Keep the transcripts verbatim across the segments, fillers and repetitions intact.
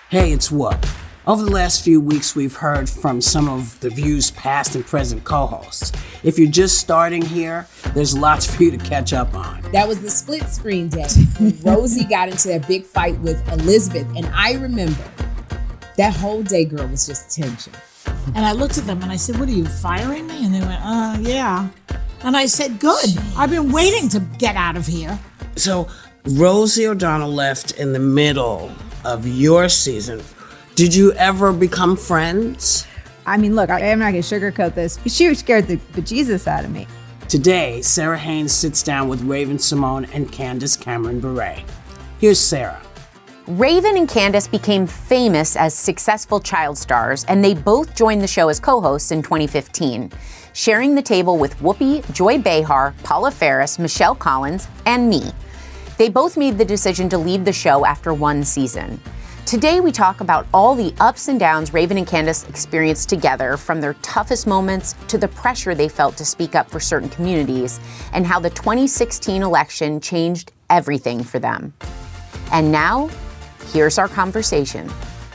Hey, it's Whoop. Over the last few weeks, we've heard from some of The View's past and present co-hosts. If you're just starting here, there's lots for you to catch up on. That was the split screen day when Rosie got into that big fight with Elizabeth. And I remember that whole day, girl, was just tension. And I looked at them and I said, what are you, firing me? And they went, uh, yeah. And I said, good. I've been waiting to get out of here. So Rosie O'Donnell left in the middle of your season. Did you ever become friends? I mean, look, I am not going to sugarcoat this. She scared the bejesus out of me. Today, Sarah Haynes sits down with Raven Simone and Candace Cameron Bure. Here's Sarah. Raven and Candace became famous as successful child stars, and they both joined the show as co-hosts in twenty fifteen, sharing the table with Whoopi, Joy Behar, Paula Faris, Michelle Collins, and me. They both made the decision to leave the show after one season. Today, we talk about all the ups and downs Raven and Candace experienced together, from their toughest moments to the pressure they felt to speak up for certain communities, and how the twenty sixteen election changed everything for them. And now, here's our conversation.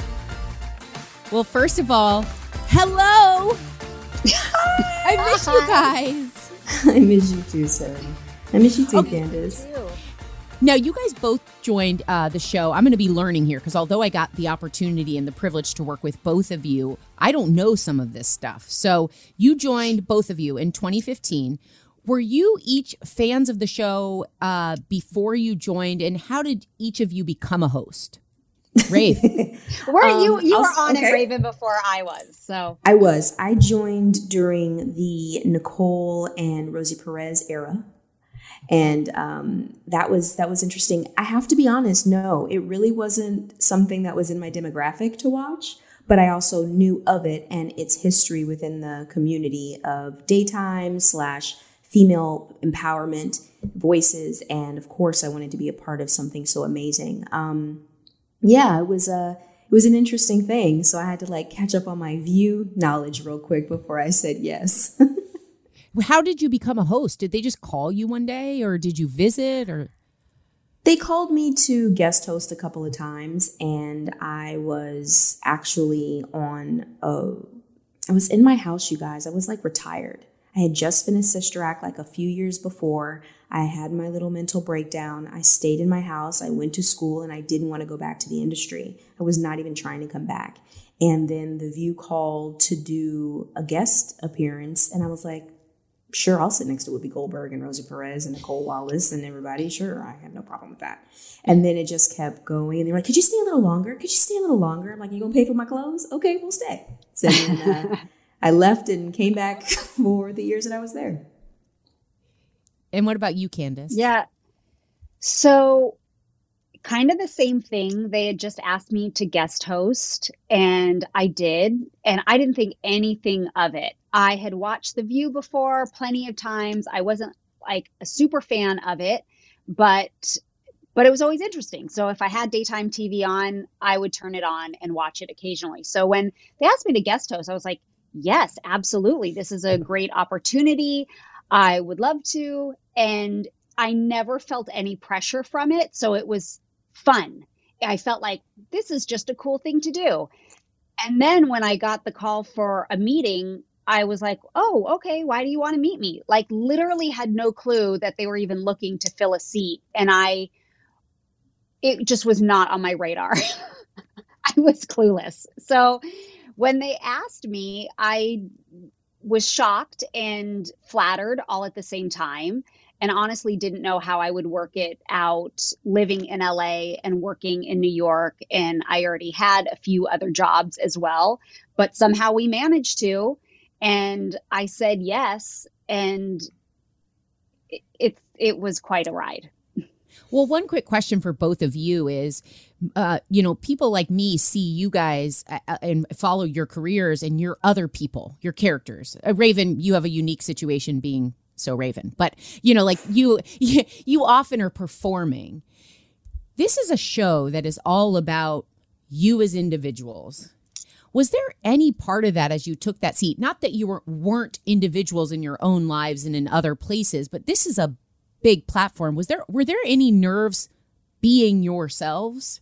Well, first of all, hello! I miss you guys. I miss you too, Sarah. I miss you too, Okay. Candace. Now, you guys both joined uh, the show. I'm going to be learning here because although I got the opportunity and the privilege to work with both of you, I don't know some of this stuff. So you joined, both of you, in twenty fifteen. Were you each fans of the show uh, before you joined, and how did each of you become a host? Rave. Were Um, you you I'll- were on okay. it, Raven, before I was. So I was. I joined during the Nicole and Rosie Perez era. And um, that was that was interesting. I have to be honest, no, it really wasn't something that was in my demographic to watch, but I also knew of it and its history within the community of daytime slash female empowerment voices. And of course, I wanted to be a part of something so amazing. Um, yeah, it was a it was an interesting thing. So I had to like catch up on my View knowledge real quick before I said yes. How did you become a host? Did they just call you one day, or did you visit? Or They called me to guest host a couple of times, and I was actually on a, I was in my house, you guys. I was like retired. I had just finished Sister Act like a few years before. I had my little mental breakdown. I stayed in my house. I went to school, and I didn't want to go back to the industry. I was not even trying to come back. And then The View called to do a guest appearance, and I was like, sure, I'll sit next to Whoopi Goldberg and Rosie Perez and Nicole Wallace and everybody. Sure, I have no problem with that. And then it just kept going. And they were like, could you stay a little longer? Could you stay a little longer? I'm like, you going to pay for my clothes? Okay, we'll stay. So then uh, I left and came back for the years that I was there. and what about you, Candace? yeah. So kind of the same thing. They had just asked me to guest host, and I did, and I didn't think anything of it. I had watched The View before plenty of times. I wasn't like a super fan of it, but but it was always interesting. So if I had daytime T V on, I would turn it on and watch it occasionally. So when they asked me to guest host, I was like, yes, absolutely. This is a great opportunity. I would love to. And I never felt any pressure from it. So it was fun. I felt like this is just a cool thing to do. And then when I got the call for a meeting, I was like, oh, okay, why do you want to meet me? Like literally had no clue that they were even looking to fill a seat. And I, it just was not on my radar. I was clueless. So when they asked me, I was shocked and flattered all at the same time. And honestly didn't know how I would work it out living in L A and working in New York. And I already had a few other jobs as well, but somehow we managed to. And I said yes. And it, it, it was quite a ride. Well, one quick question for both of you is, uh, you know, people like me see you guys uh, and follow your careers and your other people, your characters. Uh, Raven, you have a unique situation being so Raven, but you know, like you, you, you often are performing. This is a show that is all about you as individuals. Was there any part of that as you took that seat? Not that you were, weren't individuals in your own lives and in other places, but this is a big platform. Was there, were there any nerves being yourselves?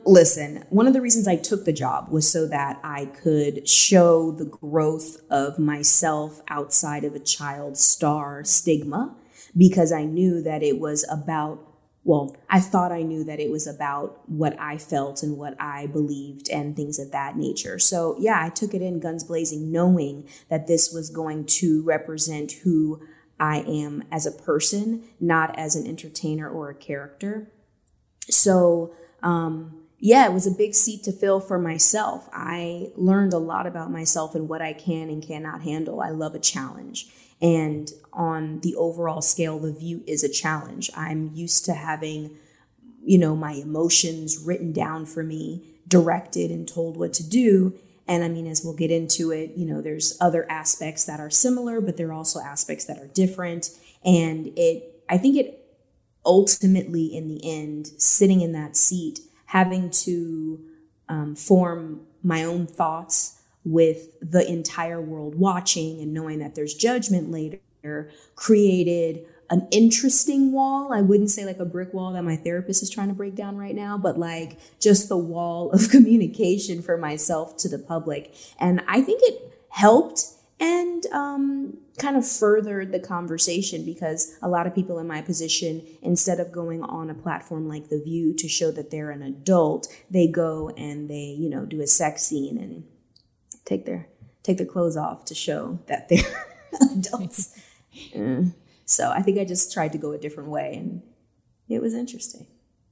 Listen, one of the reasons I took the job was so that I could show the growth of myself outside of a child star stigma, because I knew that it was about, well, I thought I knew that it was about what I felt and what I believed and things of that nature. So yeah, I took it in guns blazing, knowing that this was going to represent who I am as a person, not as an entertainer or a character. So, um, yeah, it was a big seat to fill for myself. I learned a lot about myself and what I can and cannot handle. I love a challenge. And on the overall scale, The View is a challenge. I'm used to having, you know, my emotions written down for me, directed and told what to do. And I mean, as we'll get into it, you know, there's other aspects that are similar, but there are also aspects that are different. And it, I think it ultimately, in the end, sitting in that seat, having to um, form my own thoughts with the entire world watching and knowing that there's judgment later, created an interesting wall. I wouldn't say like a brick wall that my therapist is trying to break down right now, but like just the wall of communication for myself to the public. And I think it helped and um, kind of furthered the conversation, because a lot of people in my position, instead of going on a platform like The View to show that they're an adult, they go and they, you know, do a sex scene and take their take their clothes off to show that they're adults. Mm. So I think I just tried to go a different way, and it was interesting.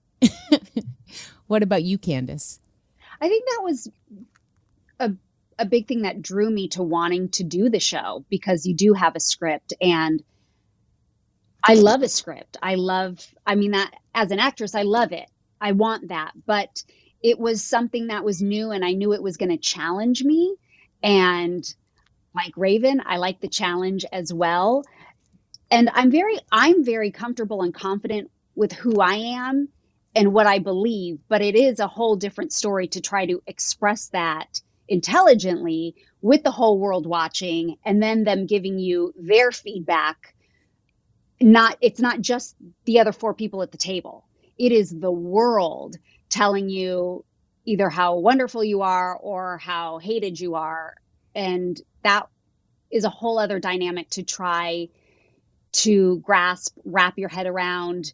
What about you, Candace? I think that was a a big thing that drew me to wanting to do the show, because you do have a script, and I love a script. I love, I mean, that as an actress, I love it. I want that, but it was something that was new, and I knew it was going to challenge me. And like Raven, I like the challenge as well. And I'm very, I'm very comfortable and confident with who I am and what I believe, but it is a whole different story to try to express that intelligently with the whole world watching, and then them giving you their feedback. Not, it's not just the other four people at the table. It is the world telling you either how wonderful you are or how hated you are. And that is a whole other dynamic to try to grasp, wrap your head around,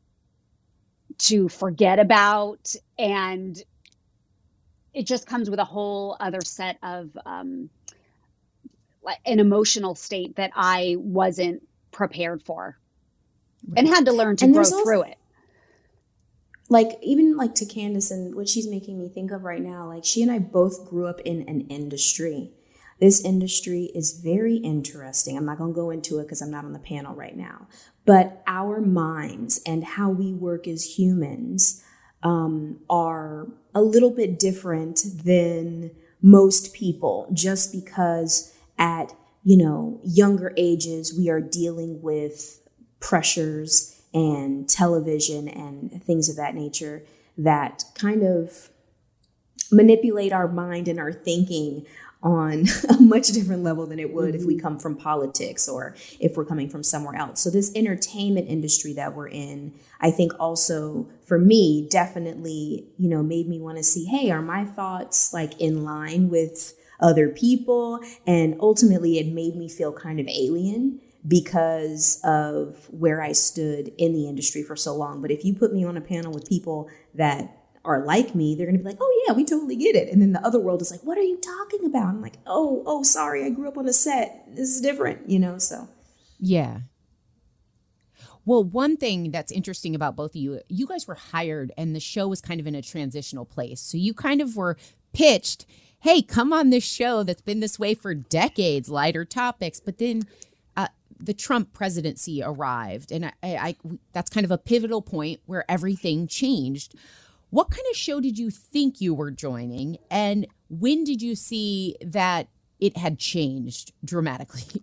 to forget about. And it just comes with a whole other set of um, an emotional state that I wasn't prepared for, right, and had to learn to grow also, through it. Like, even like to Candace and what she's making me think of right now, like she and I both grew up in an industry. This industry is very interesting. I'm not going to go into it because I'm not on the panel right now, but our minds and how we work as humans um, are a little bit different than most people, just because at, you know, younger ages, we are dealing with pressures and television and things of that nature that kind of manipulate our mind and our thinking on a much different level than it would mm-hmm. if we come from politics or if we're coming from somewhere else. So this entertainment industry that we're in, I think also for me, definitely, you know, made me want to see, hey, are my thoughts like in line with other people? And ultimately it made me feel kind of alien because of where I stood in the industry for so long. But if you put me on a panel with people that are like me, they're going to be like, oh yeah, we totally get it. And then the other world is like, what are you talking about? I'm like, oh, oh, sorry. I grew up on a set. This is different, you know, so. Yeah. Well, one thing that's interesting about both of you, you guys were hired and the show was kind of in a transitional place. So you kind of were pitched, hey, come on this show that's been this way for decades, lighter topics. But then uh, the Trump presidency arrived, and I, I, that's kind of a pivotal point where everything changed. What kind of show did you think you were joining, and when did you see that it had changed dramatically?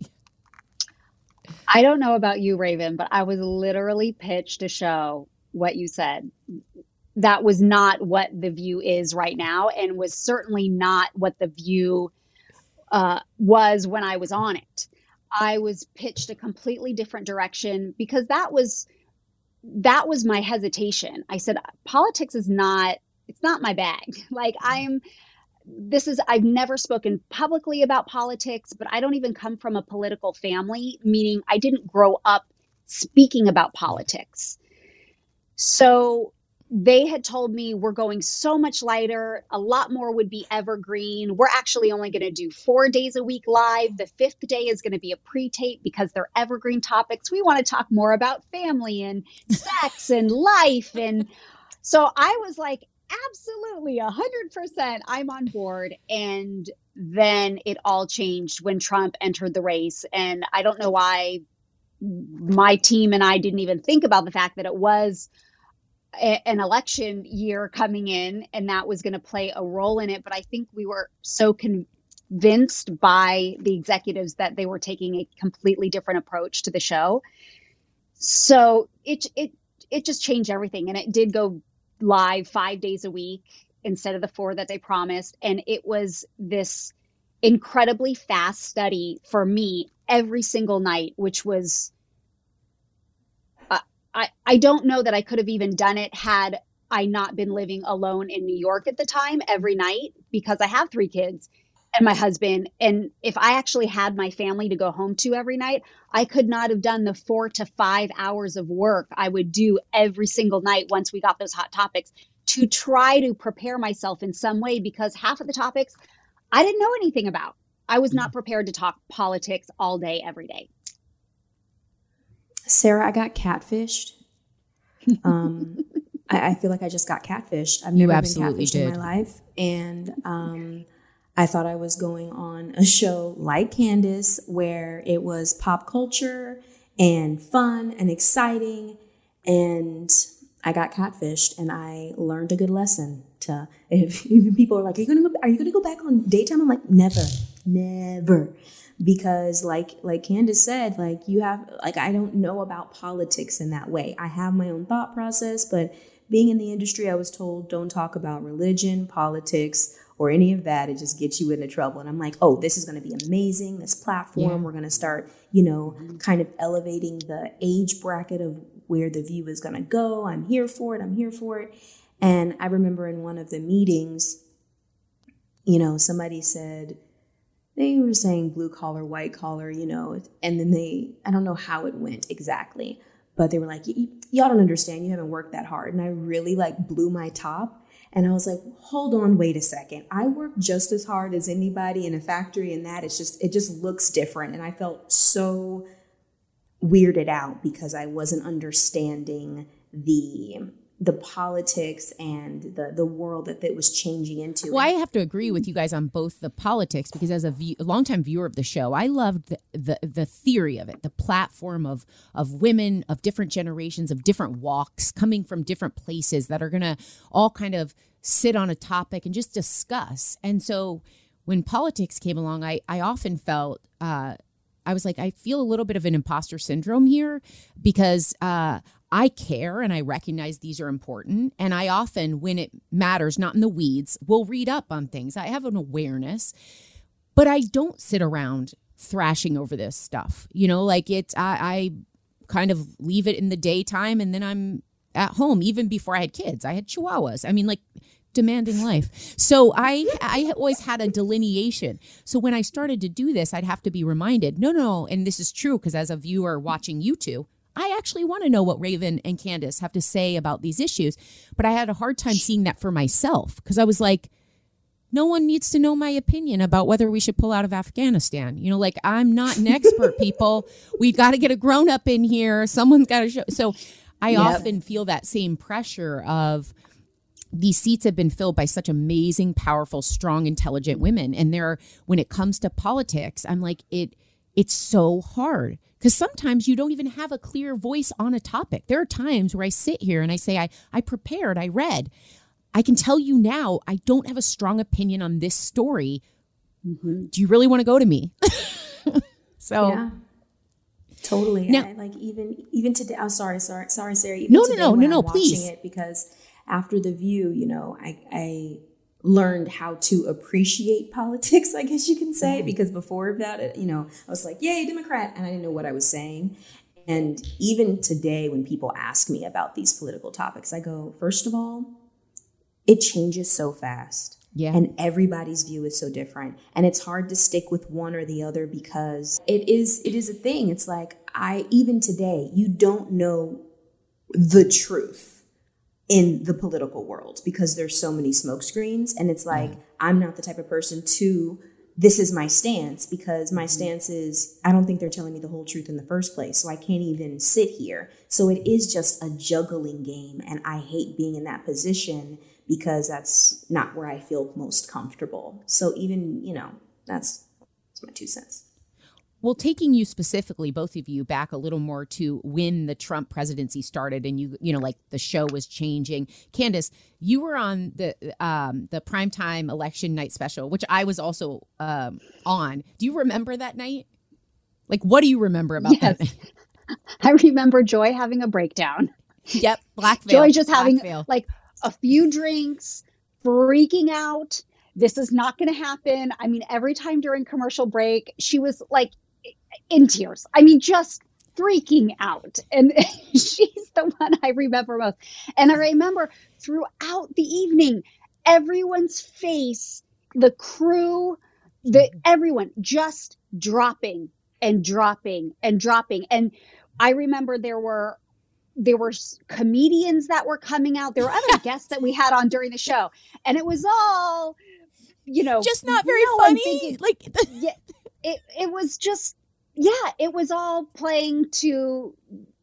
I don't know about you, Raven, but I was literally pitched a show, what you said. That was not what The View is right now, and was certainly not what The View uh, was when I was on it. I was pitched a completely different direction because that was... that was my hesitation. I said, politics is not, it's not my bag. Like I'm, this is, I've never spoken publicly about politics, but I don't even come from a political family, meaning I didn't grow up speaking about politics. So they had told me we're going so much lighter, a lot more would be evergreen. We're actually only going to do four days a week live. The fifth day is going to be a pre-tape because they're evergreen topics. We want to talk more about family and sex and life. And so I was like, absolutely, one hundred percent, I'm on board. And then it all changed when Trump entered the race. And I don't know why my team and I didn't even think about the fact that it was an election year coming in and that was going to play a role in it. But I think we were so convinced by the executives that they were taking a completely different approach to the show. So it, it, it just changed everything. And it did go live five days a week instead of the four that they promised. And it was this incredibly fast study for me every single night, which was, I, I don't know that I could have even done it had I not been living alone in New York at the time every night, because I have three kids and my husband. And if I actually had my family to go home to every night, I could not have done the four to five hours of work I would do every single night once we got those hot topics to try to prepare myself in some way, because half of the topics I didn't know anything about. I was not prepared to talk politics all day, every day. Sarah, I got catfished. Um, I, I feel like I just got catfished. I've never You been absolutely catfished did. in my life. And um, I thought I was going on a show like Candace, where it was pop culture and fun and exciting. And I got catfished, and I learned a good lesson. To if even people are like, "Are you gonna go? Are you gonna go back on daytime?" I'm like, never, never. Because like like Candace said, like you have like I don't know about politics in that way. I have my own thought process, but being in the industry, I was told don't talk about religion, politics, or any of that. It just gets you into trouble. And I'm like, oh, this is going to be amazing. This platform, yeah. We're going to start, you know, kind of elevating the age bracket of where The View is going to go. I'm here for it. I'm here for it. And I remember in one of the meetings, you know, somebody said, they were saying blue collar, white collar, you know, and then they, I don't know how it went exactly, but they were like, y'all don't understand. You haven't worked that hard. And I really like blew my top. And I was like, hold on, wait a second. I work just as hard as anybody in a factory, and that it's just, it just looks different. And I felt so weirded out because I wasn't understanding the the politics and the, the world that it was changing into. Well, I have to agree with you guys on both the politics, because as a, view, a longtime viewer of the show, I loved the, the the theory of it, the platform of of women of different generations, of different walks, coming from different places that are going to all kind of sit on a topic and just discuss. And so when politics came along, I, I often felt, uh, I was like, I feel a little bit of an imposter syndrome here, because uh, I care and I recognize these are important. And I often, when it matters, not in the weeds, will read up on things. I have an awareness, but I don't sit around thrashing over this stuff. You know, like it's, I, I kind of leave it in the daytime, and then I'm at home. Even before I had kids, I had chihuahuas. I mean, like, demanding life. So I I always had a delineation. So when I started to do this, I'd have to be reminded, no, no, and this is true, because as a viewer watching you two, I actually want to know what Raven and Candace have to say about these issues. But I had a hard time seeing that for myself, because I was like, no one needs to know my opinion about whether we should pull out of Afghanistan. You know, like, I'm not an expert, people. We got to get a grown up in here. Someone's got to show. So I yep. often feel that same pressure of, these seats have been filled by such amazing, powerful, strong, intelligent women. And there, when it comes to politics, I'm like, it, it's so hard, because sometimes you don't even have a clear voice on a topic. There are times where I sit here and I say, I, I prepared, I read. I can tell you now, I don't have a strong opinion on this story. Mm-hmm. Do you really want to go to me? So. Yeah. Totally. Now, I, like even, even today, I'm sorry, sorry, sorry, Sarah. Even no, today no, no, when no, I'm no, watching please. It, because after The View, you know, I, I learned how to appreciate politics, I guess you can say, mm-hmm. because before that, it, you know, I was like, yay, Democrat, and I didn't know what I was saying. And even today, when people ask me about these political topics, I go, first of all, it changes so fast. Yeah. And everybody's view is so different. And it's hard to stick with one or the other because it is it is a thing. It's like, I even today, you don't know the truth in the political world because there's so many smoke screens. And it's like, mm-hmm. I'm not the type of person to, this is my stance, because my stance is, I don't think they're telling me the whole truth in the first place. So I can't even sit here. So it is just a juggling game. And I hate being in that position because that's not where I feel most comfortable. So even, you know, that's, that's my two cents. Well, taking you specifically, both of you, back a little more to when the Trump presidency started and you, you know, like the show was changing. Candace, you were on the um, the primetime election night special, which I was also um, on. Do you remember that night? Like, what do you remember about yes. that? I remember Joy having a breakdown. Yep, black veil. Joy just black having veil. like a few drinks, freaking out. This is not going to happen. I mean, every time during commercial break, she was like in tears. I mean, just freaking out. And she's the one I remember most. And I remember throughout the evening, everyone's face, the crew, the everyone just dropping and dropping and dropping. And I remember there were There were comedians that were coming out. There were other guests that we had on during the show. And it was all, you know. Just not very no funny. Thinking, like yeah, it, it was just, yeah, it was all playing to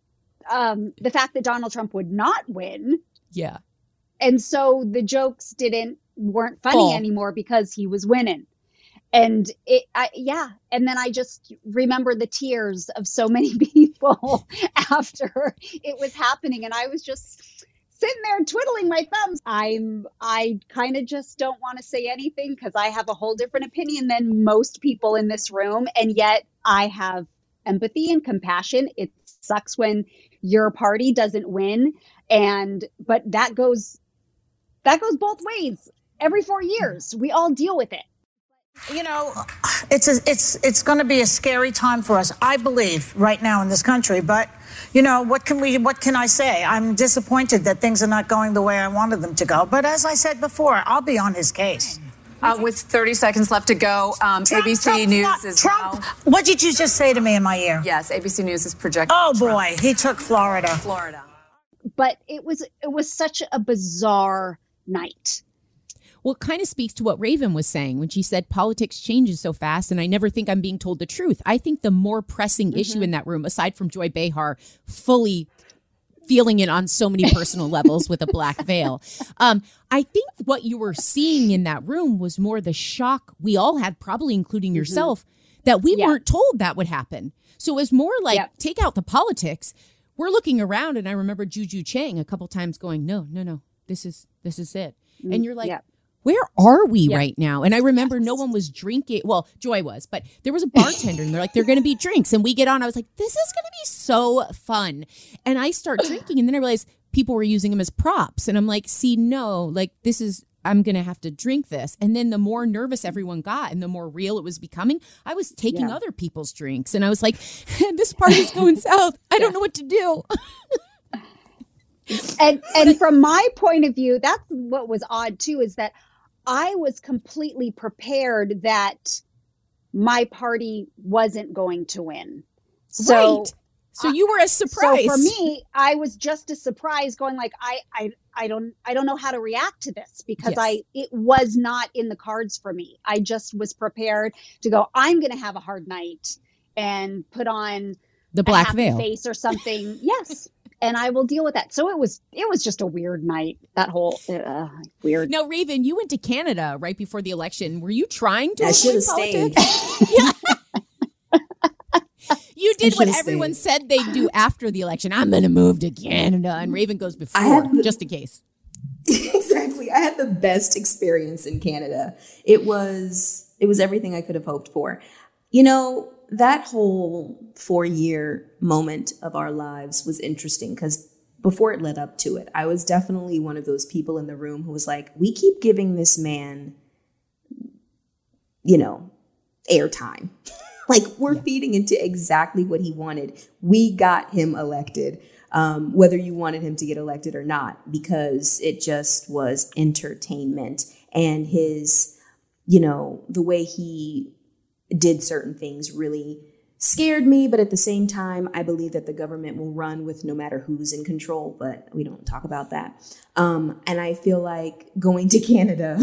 um, the fact that Donald Trump would not win. Yeah. And so the jokes didn't, weren't funny Full. anymore because he was winning. And it, I, yeah. And then I just remember the tears of so many people after it was happening. And I was just sitting there twiddling my thumbs. I'm, I kind of just don't want to say anything because I have a whole different opinion than most people in this room. And yet I have empathy and compassion. It sucks when your party doesn't win. And, but that goes, that goes both ways. Every four years, we all deal with it. You know, it's a, it's it's going to be a scary time for us, I believe, right now in this country. But you know, what can we? What can I say? I'm disappointed that things are not going the way I wanted them to go. But as I said before, I'll be on his case. Uh, with thirty seconds left to go, um, Trump, A B C Trump's News not, is Trump. now. What did you just say to me in my ear? Yes, A B C News is projecting. Oh Trump. boy, he took Florida. Florida. But it was it was such a bizarre night. Well, it kind of speaks to what Raven was saying when she said politics changes so fast, and I never think I'm being told the truth. I think the more pressing mm-hmm. issue in that room, aside from Joy Behar fully feeling it on so many personal levels with a black veil, um, I think what you were seeing in that room was more the shock we all had, probably including yourself, mm-hmm. that we yeah. weren't told that would happen. So it was more like, yep. take out the politics. We're looking around, and I remember Juju Chang a couple times going, no, no, no, this is this is it. Mm-hmm. And you're like, yep. where are we yeah. right now? And I remember yes. no one was drinking. Well, Joy was, but there was a bartender and they're like, they're going to be drinks. And we get on. I was like, this is going to be so fun. And I start drinking. And then I realized people were using them as props. And I'm like, see, no, like this is, I'm going to have to drink this. And then the more nervous everyone got and the more real it was becoming, I was taking yeah. other people's drinks. And I was like, this party's going south. I don't know what to do. and and from my point of view, that's what was odd too, is that I was completely prepared that my party wasn't going to win. So, right. So you were a surprise. So for me, I was just a surprise going like, I, I, I don't, I don't know how to react to this because yes. I, it was not in the cards for me. I just was prepared to go, I'm going to have a hard night and put on the black a happy veil face or something. Yes. And I will deal with that. So it was, it was just a weird night, that whole uh, weird. Now, Raven, you went to Canada right before the election. Were you trying to I should avoid have politics? stayed. Yeah. You did what everyone stayed. said they'd do after the election. I'm going to move to Canada. And Raven goes before, the, just in case. Exactly. I had the best experience in Canada. It was, it was everything I could have hoped for. You know, that whole four-year moment of our lives was interesting because before it led up to it, I was definitely one of those people in the room who was like, we keep giving this man, you know, airtime. Like, we're yeah. feeding into exactly what he wanted. We got him elected. um, whether you wanted him to get elected or not, because it just was entertainment. And his, you know, the way he did certain things really scared me. But at the same time, I believe that the government will run with no matter who's in control, but we don't talk about that. Um, and I feel like going to Canada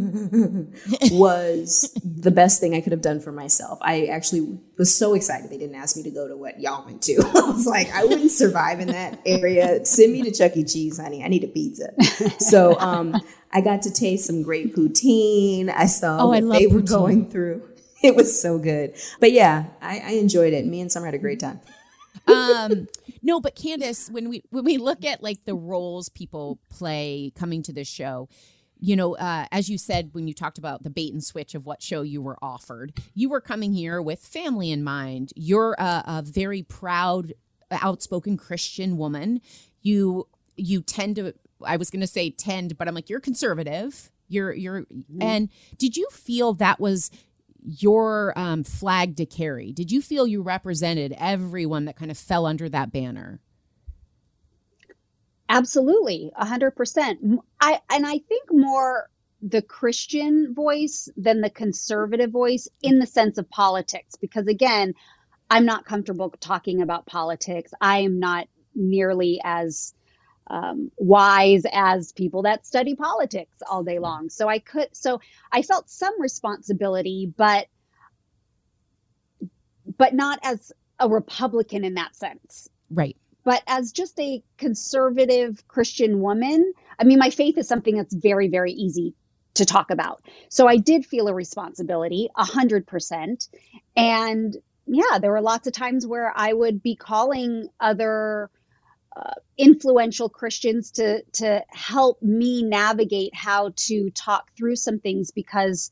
was the best thing I could have done for myself. I actually was so excited they didn't ask me to go to what y'all went to. I was like, I wouldn't survive in that area. Send me to Chuck E. Cheese, honey. I need a pizza. So um, I got to taste some great poutine. I saw oh, what I love they were poutine. going through. It was so good. But yeah, I, I enjoyed it. Me and Summer had a great time. um, no, but Candace, when we when we look at like the roles people play coming to this show, you know, uh, as you said, when you talked about the bait and switch of what show you were offered, you were coming here with family in mind. You're a, a very proud, outspoken Christian woman. You you tend to, I was going to say tend, but I'm like, you're conservative. You're you're, mm-hmm. And did you feel that was your um, flag to carry? Did you feel you represented everyone that kind of fell under that banner? Absolutely, a hundred percent. I and I think more the Christian voice than the conservative voice in the sense of politics, because again, I'm not comfortable talking about politics. I am not nearly as um, wise as people that study politics all day long. So I could, so I felt some responsibility, but, but not as a Republican in that sense. Right. But as just a conservative Christian woman, I mean, my faith is something that's very, very easy to talk about. So I did feel a responsibility, a hundred percent. And yeah, there were lots of times where I would be calling other Uh, influential Christians to to help me navigate how to talk through some things, because,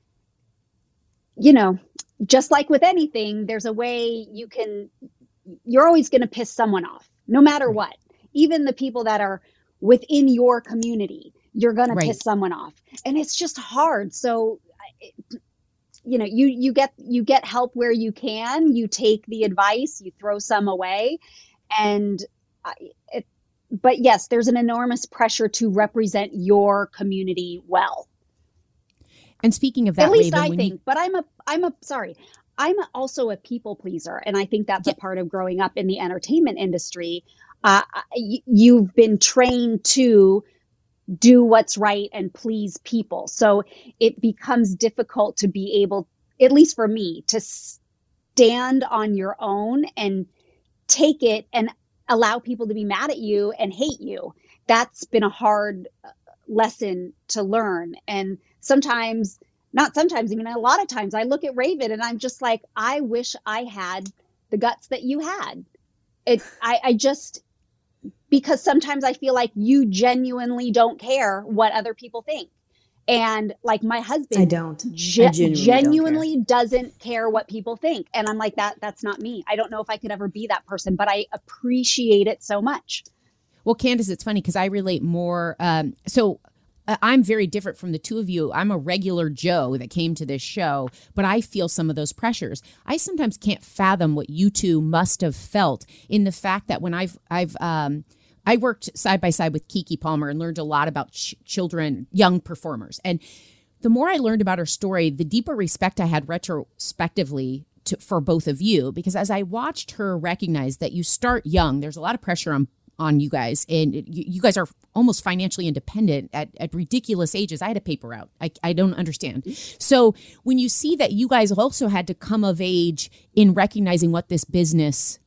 you know, just like with anything, there's a way you can, you're always going to piss someone off, no matter what. Even the people that are within your community, you're going Right. to piss someone off. And it's just hard. So, it, you know, you you get you get help where you can, you take the advice, you throw some away. And It, but yes, there's an enormous pressure to represent your community well. And speaking of that, at least Raven, I when think. you- But I'm a, I'm a, sorry, I'm also a people pleaser, and I think that's Yeah. a part of growing up in the entertainment industry. Uh, y- you've been trained to do what's right and please people, so it becomes difficult to be able, at least for me, to stand on your own and take it and allow people to be mad at you and hate you. That's been a hard lesson to learn. And sometimes, not sometimes, I mean, a lot of times I look at Raven and I'm just like, I wish I had the guts that you had. It, I, I just, because sometimes I feel like you genuinely don't care what other people think. And like my husband, I don't. Ge- I genuinely, genuinely don't doesn't care what people think. And I'm like, that, that's not me. I don't know if I could ever be that person, but I appreciate it so much. well, Candace, it's funny because I relate more. Um, so uh, I'm very different from the two of you. I'm a regular Joe that came to this show, but I feel some of those pressures. I sometimes can't fathom what you two must have felt in the fact that when I've, I've, um, I worked side by side with Keke Palmer and learned a lot about ch- children, young performers. And the more I learned about her story, the deeper respect I had retrospectively to, for both of you, because as I watched her recognize that you start young, there's a lot of pressure on, on you guys. And it, you, you guys are almost financially independent at, at ridiculous ages. I had a paper out. I, I don't understand. So when you see that you guys also had to come of age in recognizing what this business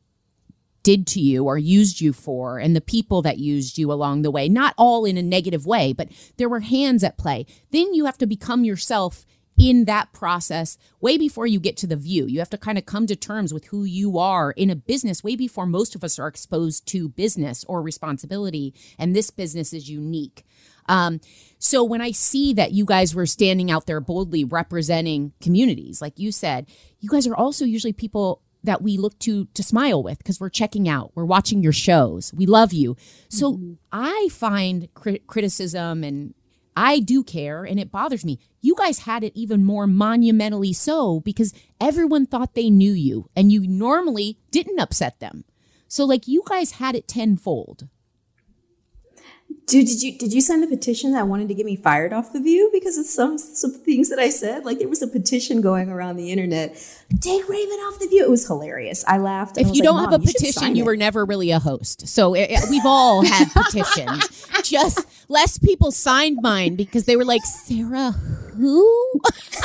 did to you or used you for, and the people that used you along the way, not all in a negative way, but there were hands at play. Then you have to become yourself in that process way before you get to The View. You have to kind of come to terms with who you are in a business way before most of us are exposed to business or responsibility. And this business is unique. Um, so when I see that you guys were standing out there boldly representing communities, like you said, you guys are also usually people that we look to to smile with because we're checking out, we're watching your shows, we love you. So mm-hmm. I find cri- criticism and I do care and it bothers me. You guys had it even more monumentally so because everyone thought they knew you and you normally didn't upset them. So like you guys had it tenfold. Dude, did you did you sign the petition that wanted to get me fired off The View because of some some things that I said? Like there was a petition going around the internet, take Raven off The View. It was hilarious. I laughed. If I was you like, don't have a you petition, you it. were never really a host. So it, it- we've all had petitions. Just less people signed mine because they were like, Sarah, who?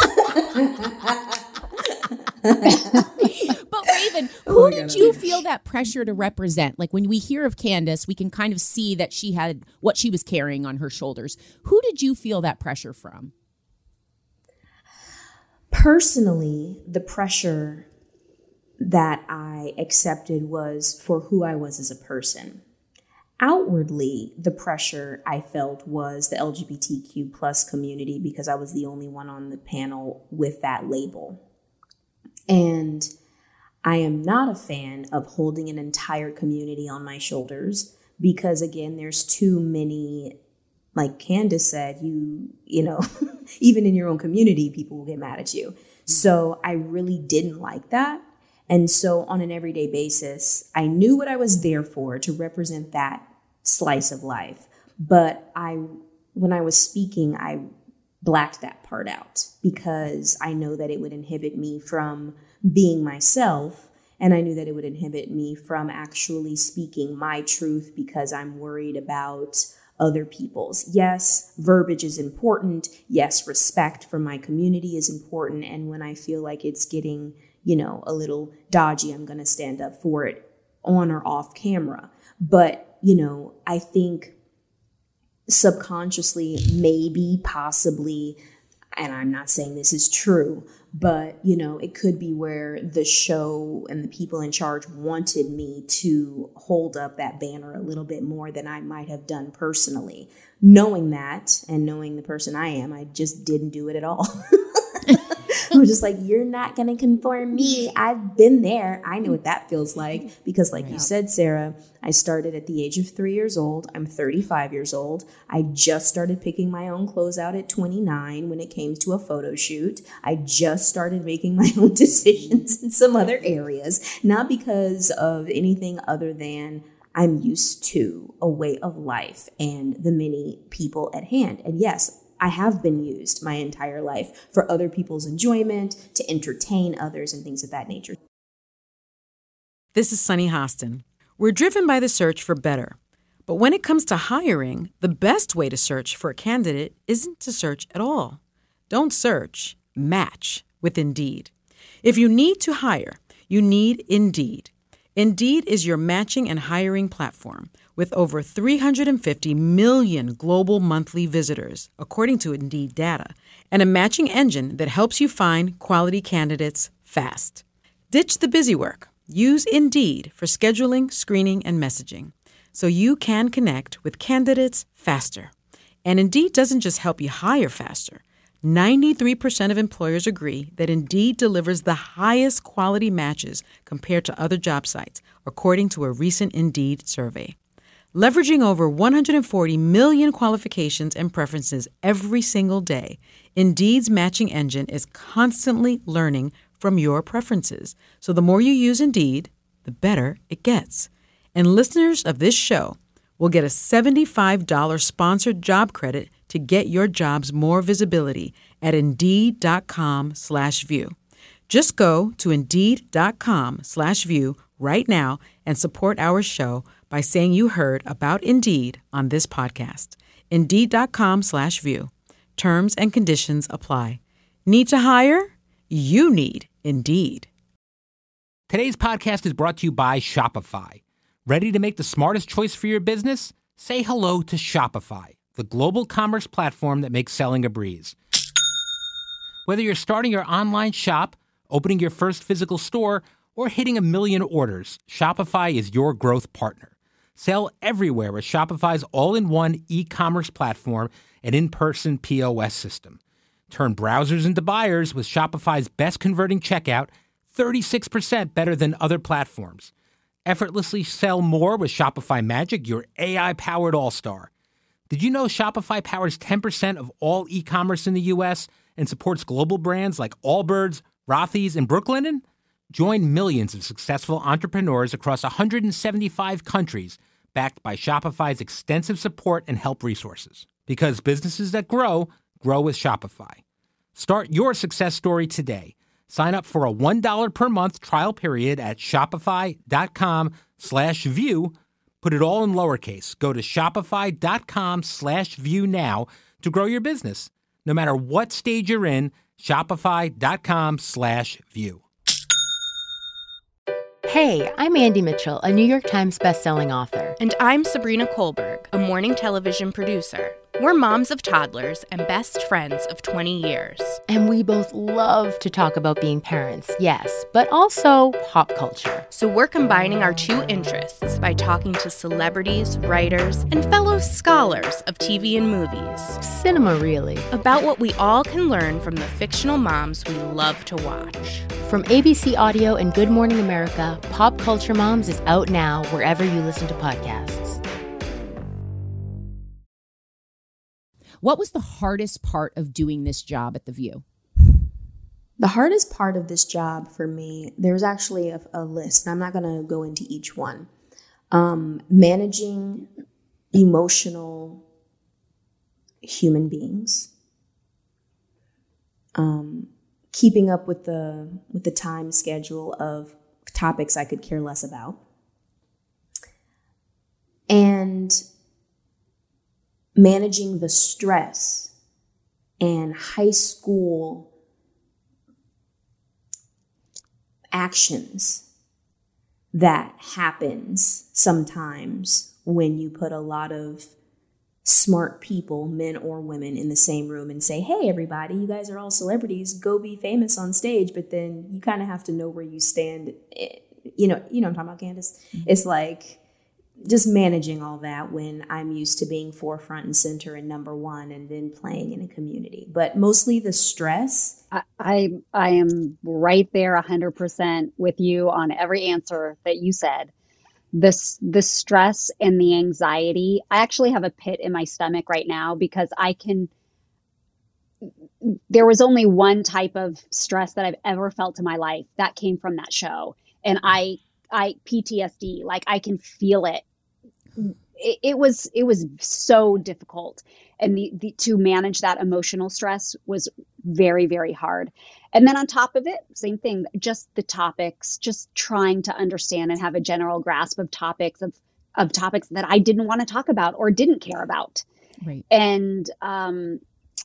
But Raven, who Oh my did God, you okay. feel that pressure to represent? Like when we hear of Candace, we can kind of see that she had what she was carrying on her shoulders. Who did you feel that pressure from? Personally, the pressure that I accepted was for who I was as a person. Outwardly, the pressure I felt was the L G B T Q plus community because I was the only one on the panel with that label. And I am not a fan of holding an entire community on my shoulders because, again, there's too many, like Candace said, you, you know, even in your own community, people will get mad at you. So I really didn't like that. And so on an everyday basis, I knew what I was there for, to represent that slice of life. But I, when I was speaking, I blacked that part out because I know that it would inhibit me from being myself. And I knew that it would inhibit me from actually speaking my truth because I'm worried about other people's. Yes, verbiage is important. Yes, respect for my community is important. And when I feel like it's getting, you know, a little dodgy, I'm going to stand up for it on or off camera. But, you know, I think subconsciously, maybe, possibly, and I'm not saying this is true, but, you know, it could be where the show and the people in charge wanted me to hold up that banner a little bit more than I might have done personally. Knowing that and knowing the person I am, I just didn't do it at all. I was just like, you're not going to conform me. I've been there. I know what that feels like because like you said, Sarah, I started at the age of three years old. I'm thirty-five years old. I just started picking my own clothes out at twenty-nine when it came to a photo shoot. I just started making my own decisions in some other areas, not because of anything other than I'm used to a way of life and the many people at hand. And yes, I have been used my entire life for other people's enjoyment, to entertain others and things of that nature. This is Sunny Hostin. We're driven by the search for better. But when it comes to hiring, the best way to search for a candidate isn't to search at all. Don't search, match with Indeed. If you need to hire, you need Indeed. Indeed is your matching and hiring platform with over three hundred fifty million global monthly visitors, according to Indeed data, and a matching engine that helps you find quality candidates fast. Ditch the busy work. Use Indeed for scheduling, screening, and messaging so you can connect with candidates faster. And Indeed doesn't just help you hire faster. ninety-three percent of employers agree that Indeed delivers the highest quality matches compared to other job sites, according to a recent Indeed survey. Leveraging over one hundred forty million qualifications and preferences every single day, Indeed's matching engine is constantly learning from your preferences. So the more you use Indeed, the better it gets. And listeners of this show will get a seventy-five dollars sponsored job credit to get your jobs more visibility at Indeed.com slash view. Just go to Indeed.com slash view right now and support our show by saying you heard about Indeed on this podcast. Indeed.com slash view. Terms and conditions apply. Need to hire? You need Indeed. Today's podcast is brought to you by Shopify. Ready to make the smartest choice for your business? Say hello to Shopify, the global commerce platform that makes selling a breeze. Whether you're starting your online shop, opening your first physical store, or hitting a million orders, Shopify is your growth partner. Sell everywhere with Shopify's all-in-one e-commerce platform and in-person P O S system. Turn browsers into buyers with Shopify's best-converting checkout, thirty-six percent better than other platforms. Effortlessly sell more with Shopify Magic, your A I-powered all-star. Did you know Shopify powers ten percent of all e-commerce in the U S and supports global brands like Allbirds, Rothy's, and Brooklinen? Join millions of successful entrepreneurs across one hundred seventy-five countries, backed by Shopify's extensive support and help resources. Because businesses that grow, grow with Shopify. Start your success story today. Sign up for a one dollar per month trial period at shopify.com slash view. Put it all in lowercase. Go to shopify.com slash view now to grow your business. No matter what stage you're in, shopify.com slash view. Hey, I'm Andy Mitchell, a New York Times bestselling author. And I'm Sabrina Kohlberg, a morning television producer. We're moms of toddlers and best friends of twenty years. And we both love to talk about being parents, yes, but also pop culture. So we're combining our two interests by talking to celebrities, writers, and fellow scholars of T V and movies. Cinema, really. About what we all can learn from the fictional moms we love to watch. From A B C Audio and Good Morning America, Pop Culture Moms is out now wherever you listen to podcasts. What was the hardest part of doing this job at The View? The hardest part of this job for me, there's actually a, a list, and I'm not going to go into each one. Um, managing emotional human beings, um, keeping up with the with the time schedule of topics I could care less about, and managing the stress and high school actions that happens sometimes when you put a lot of smart people, men or women, in the same room and say, hey, everybody, you guys are all celebrities, go be famous on stage. But then you kind of have to know where you stand. You know, you know what I'm talking about, Candace? Mm-hmm. It's like just managing all that when I'm used to being forefront and center and number one and then playing in a community. But mostly the stress. I I, I am right there one hundred percent with you on every answer that you said. This the stress and the anxiety. I actually have a pit in my stomach right now because I can there was only one type of stress that I've ever felt in my life that came from that show. And I I P T S D, like I can feel it. It, it was it was so difficult, and the, the to manage that emotional stress was very, very hard. And then on top of it, same thing, just the topics, just trying to understand and have a general grasp of topics of of topics that I didn't want to talk about or didn't care about. Right. And um,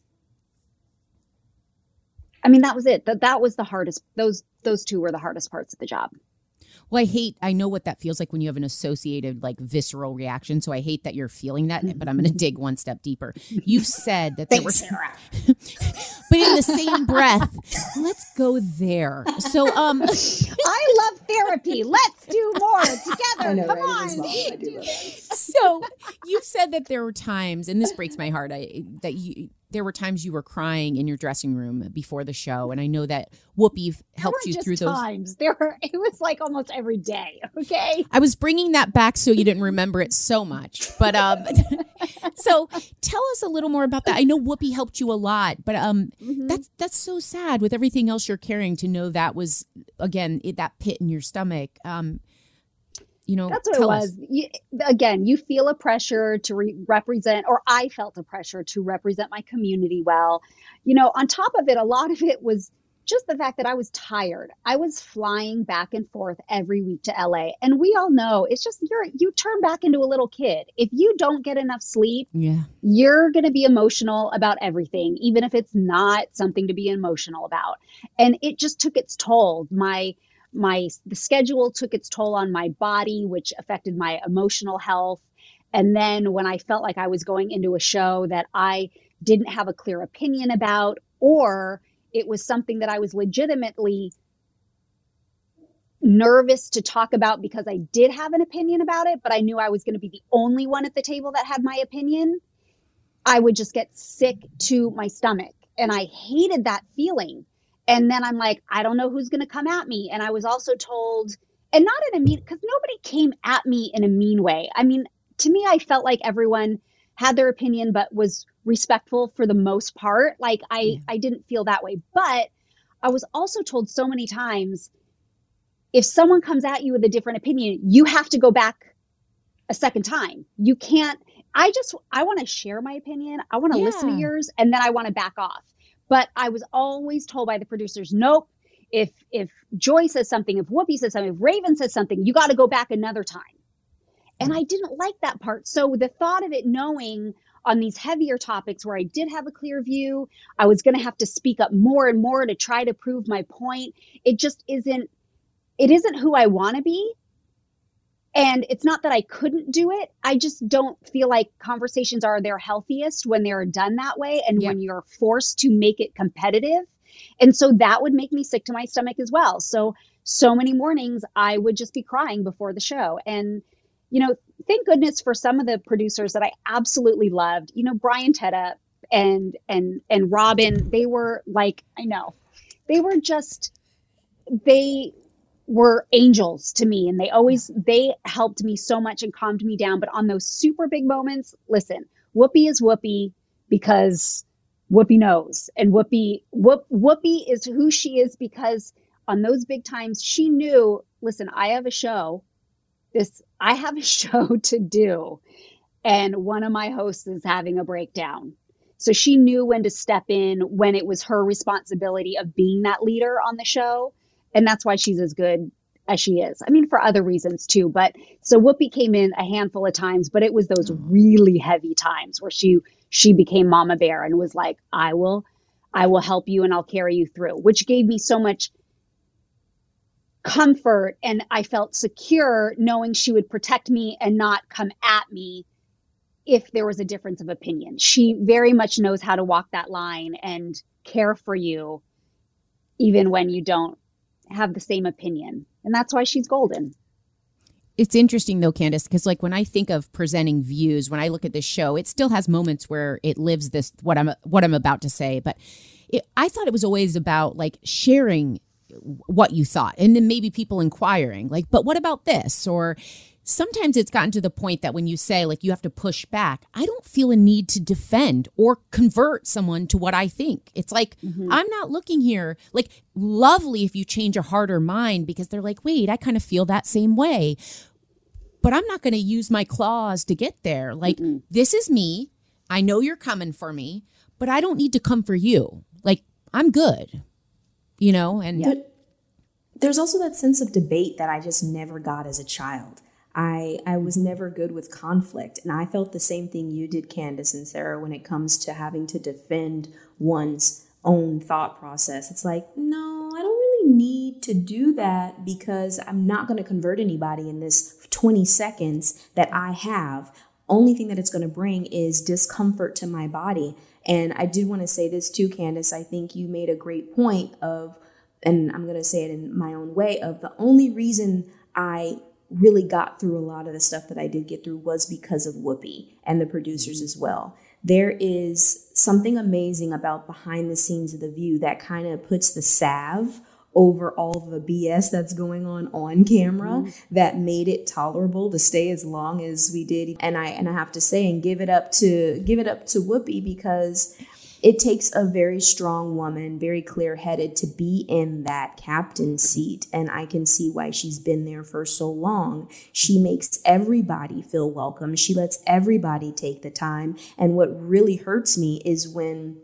I mean, that was it. That that was the hardest. Those those two were the hardest parts of the job. Well, I hate, I know what that feels like when you have an associated, like, visceral reaction. So I hate that you're feeling that, but I'm going to dig one step deeper. You've said that there Thanks, were, Sarah. But in the same breath, let's go there. So, um, I love therapy. Let's do more together. I know, Come right? on. It is long. I do love it. So you've said that there were times, and this breaks my heart, I, that you, there were times you were crying in your dressing room before the show. And I know that Whoopi helped you just through those times. There were, it was like almost every day. Okay. I was bringing that back so you didn't remember it so much. But um, so tell us a little more about that. I know Whoopi helped you a lot, but um, Mm-hmm. that's that's so sad with everything else you're carrying to know that was, again, it, that pit in your stomach. Um, you know, That's what it tell was. us. You, again, you feel a pressure to re- represent, or I felt a pressure to represent my community well. You know, on top of it, a lot of it was just the fact that I was tired. I was flying back and forth every week to L A. And we all know it's just, you're, you turn back into a little kid. If you don't get enough sleep, Yeah. you're going to be emotional about everything, even if it's not something to be emotional about. And it just took its toll. My, my, the schedule took its toll on my body, which affected my emotional health. And then when I felt like I was going into a show that I didn't have a clear opinion about, or it was something that I was legitimately nervous to talk about because I did have an opinion about it, but I knew I was going to be the only one at the table that had my opinion, I would just get sick to my stomach. And I hated that feeling. And then I'm like, I don't know who's going to come at me. And I was also told, and not in a mean, because nobody came at me in a mean way. I mean, to me, I felt like everyone had their opinion, but was respectful for the most part. Like I, yeah. I didn't feel that way, but I was also told so many times, if someone comes at you with a different opinion, you have to go back a second time. You can't, I just, I want to share my opinion. I want to Yeah. listen to yours, and then I want to back off. But I was always told by the producers, nope, if, if Joy says something, if Whoopi says something, if Raven says something, you got to go back another time. And I didn't like that part. So the thought of it, knowing on these heavier topics where I did have a clear view, I was going to have to speak up more and more to try to prove my point. It just isn't, it isn't who I want to be. And it's not that I couldn't do it. I just don't feel like conversations are their healthiest when they're done that way and Yeah. when you're forced to make it competitive. And so that would make me sick to my stomach as well. So, so many mornings I would just be crying before the show. And, you know, thank goodness for some of the producers that I absolutely loved, you know, Brian Tedda and, and, and Robin, they were like, I know, they were just, they were angels to me. And they always, they helped me so much and calmed me down. But on those super big moments, listen, Whoopi is Whoopi because Whoopi knows. And Whoopi, Whoop, Whoopi is who she is because on those big times, she knew, listen, I have a show. This, I have a show to do. And one of my hosts is having a breakdown. So she knew when to step in, when it was her responsibility of being that leader on the show. And that's why she's as good as she is. I mean, for other reasons too. But so Whoopi came in a handful of times, but it was those really heavy times where she she became Mama Bear and was like, I will, I will help you and I'll carry you through, which gave me so much comfort. And I felt secure knowing she would protect me and not come at me if there was a difference of opinion. She very much knows how to walk that line and care for you, even when you don't have the same opinion. And that's why she's golden. It's interesting though, Candace, because like when I think of presenting views, when I look at this show, it still has moments where it lives this, what I'm, what I'm about to say. But it, I thought it was always about like sharing what you thought and then maybe people inquiring like, but what about this? Or sometimes it's gotten to the point that when you say like you have to push back, I don't feel a need to defend or convert someone to what I think. It's like, mm-hmm. I'm not looking here. Like, lovely if you change a heart or mind because they're like, wait, I kind of feel that same way. But I'm not going to use my claws to get there. Like, mm-hmm. this is me. I know you're coming for me, but I don't need to come for you. Like, I'm good. You know, and yeah. There's also that sense of debate that I just never got as a child. I I was never good with conflict. And I felt the same thing you did, Candace and Sarah, when it comes to having to defend one's own thought process. It's like, no, I don't really need to do that because I'm not going to convert anybody in this twenty seconds that I have. Only thing that it's going to bring is discomfort to my body. And I do want to say this too, Candace. I think you made a great point of, and I'm going to say it in my own way, of the only reason I really got through a lot of the stuff that I did get through was because of Whoopi and the producers as well. There is something amazing about behind the scenes of The View that kind of puts the salve over all the B S that's going on on camera mm-hmm. that made it tolerable to stay as long as we did. And I and I have to say and give it up to give it up to Whoopi because it takes a very strong woman, very clear-headed to be in that captain seat. And I can see why she's been there for so long. She makes everybody feel welcome. She lets everybody take the time. And what really hurts me is when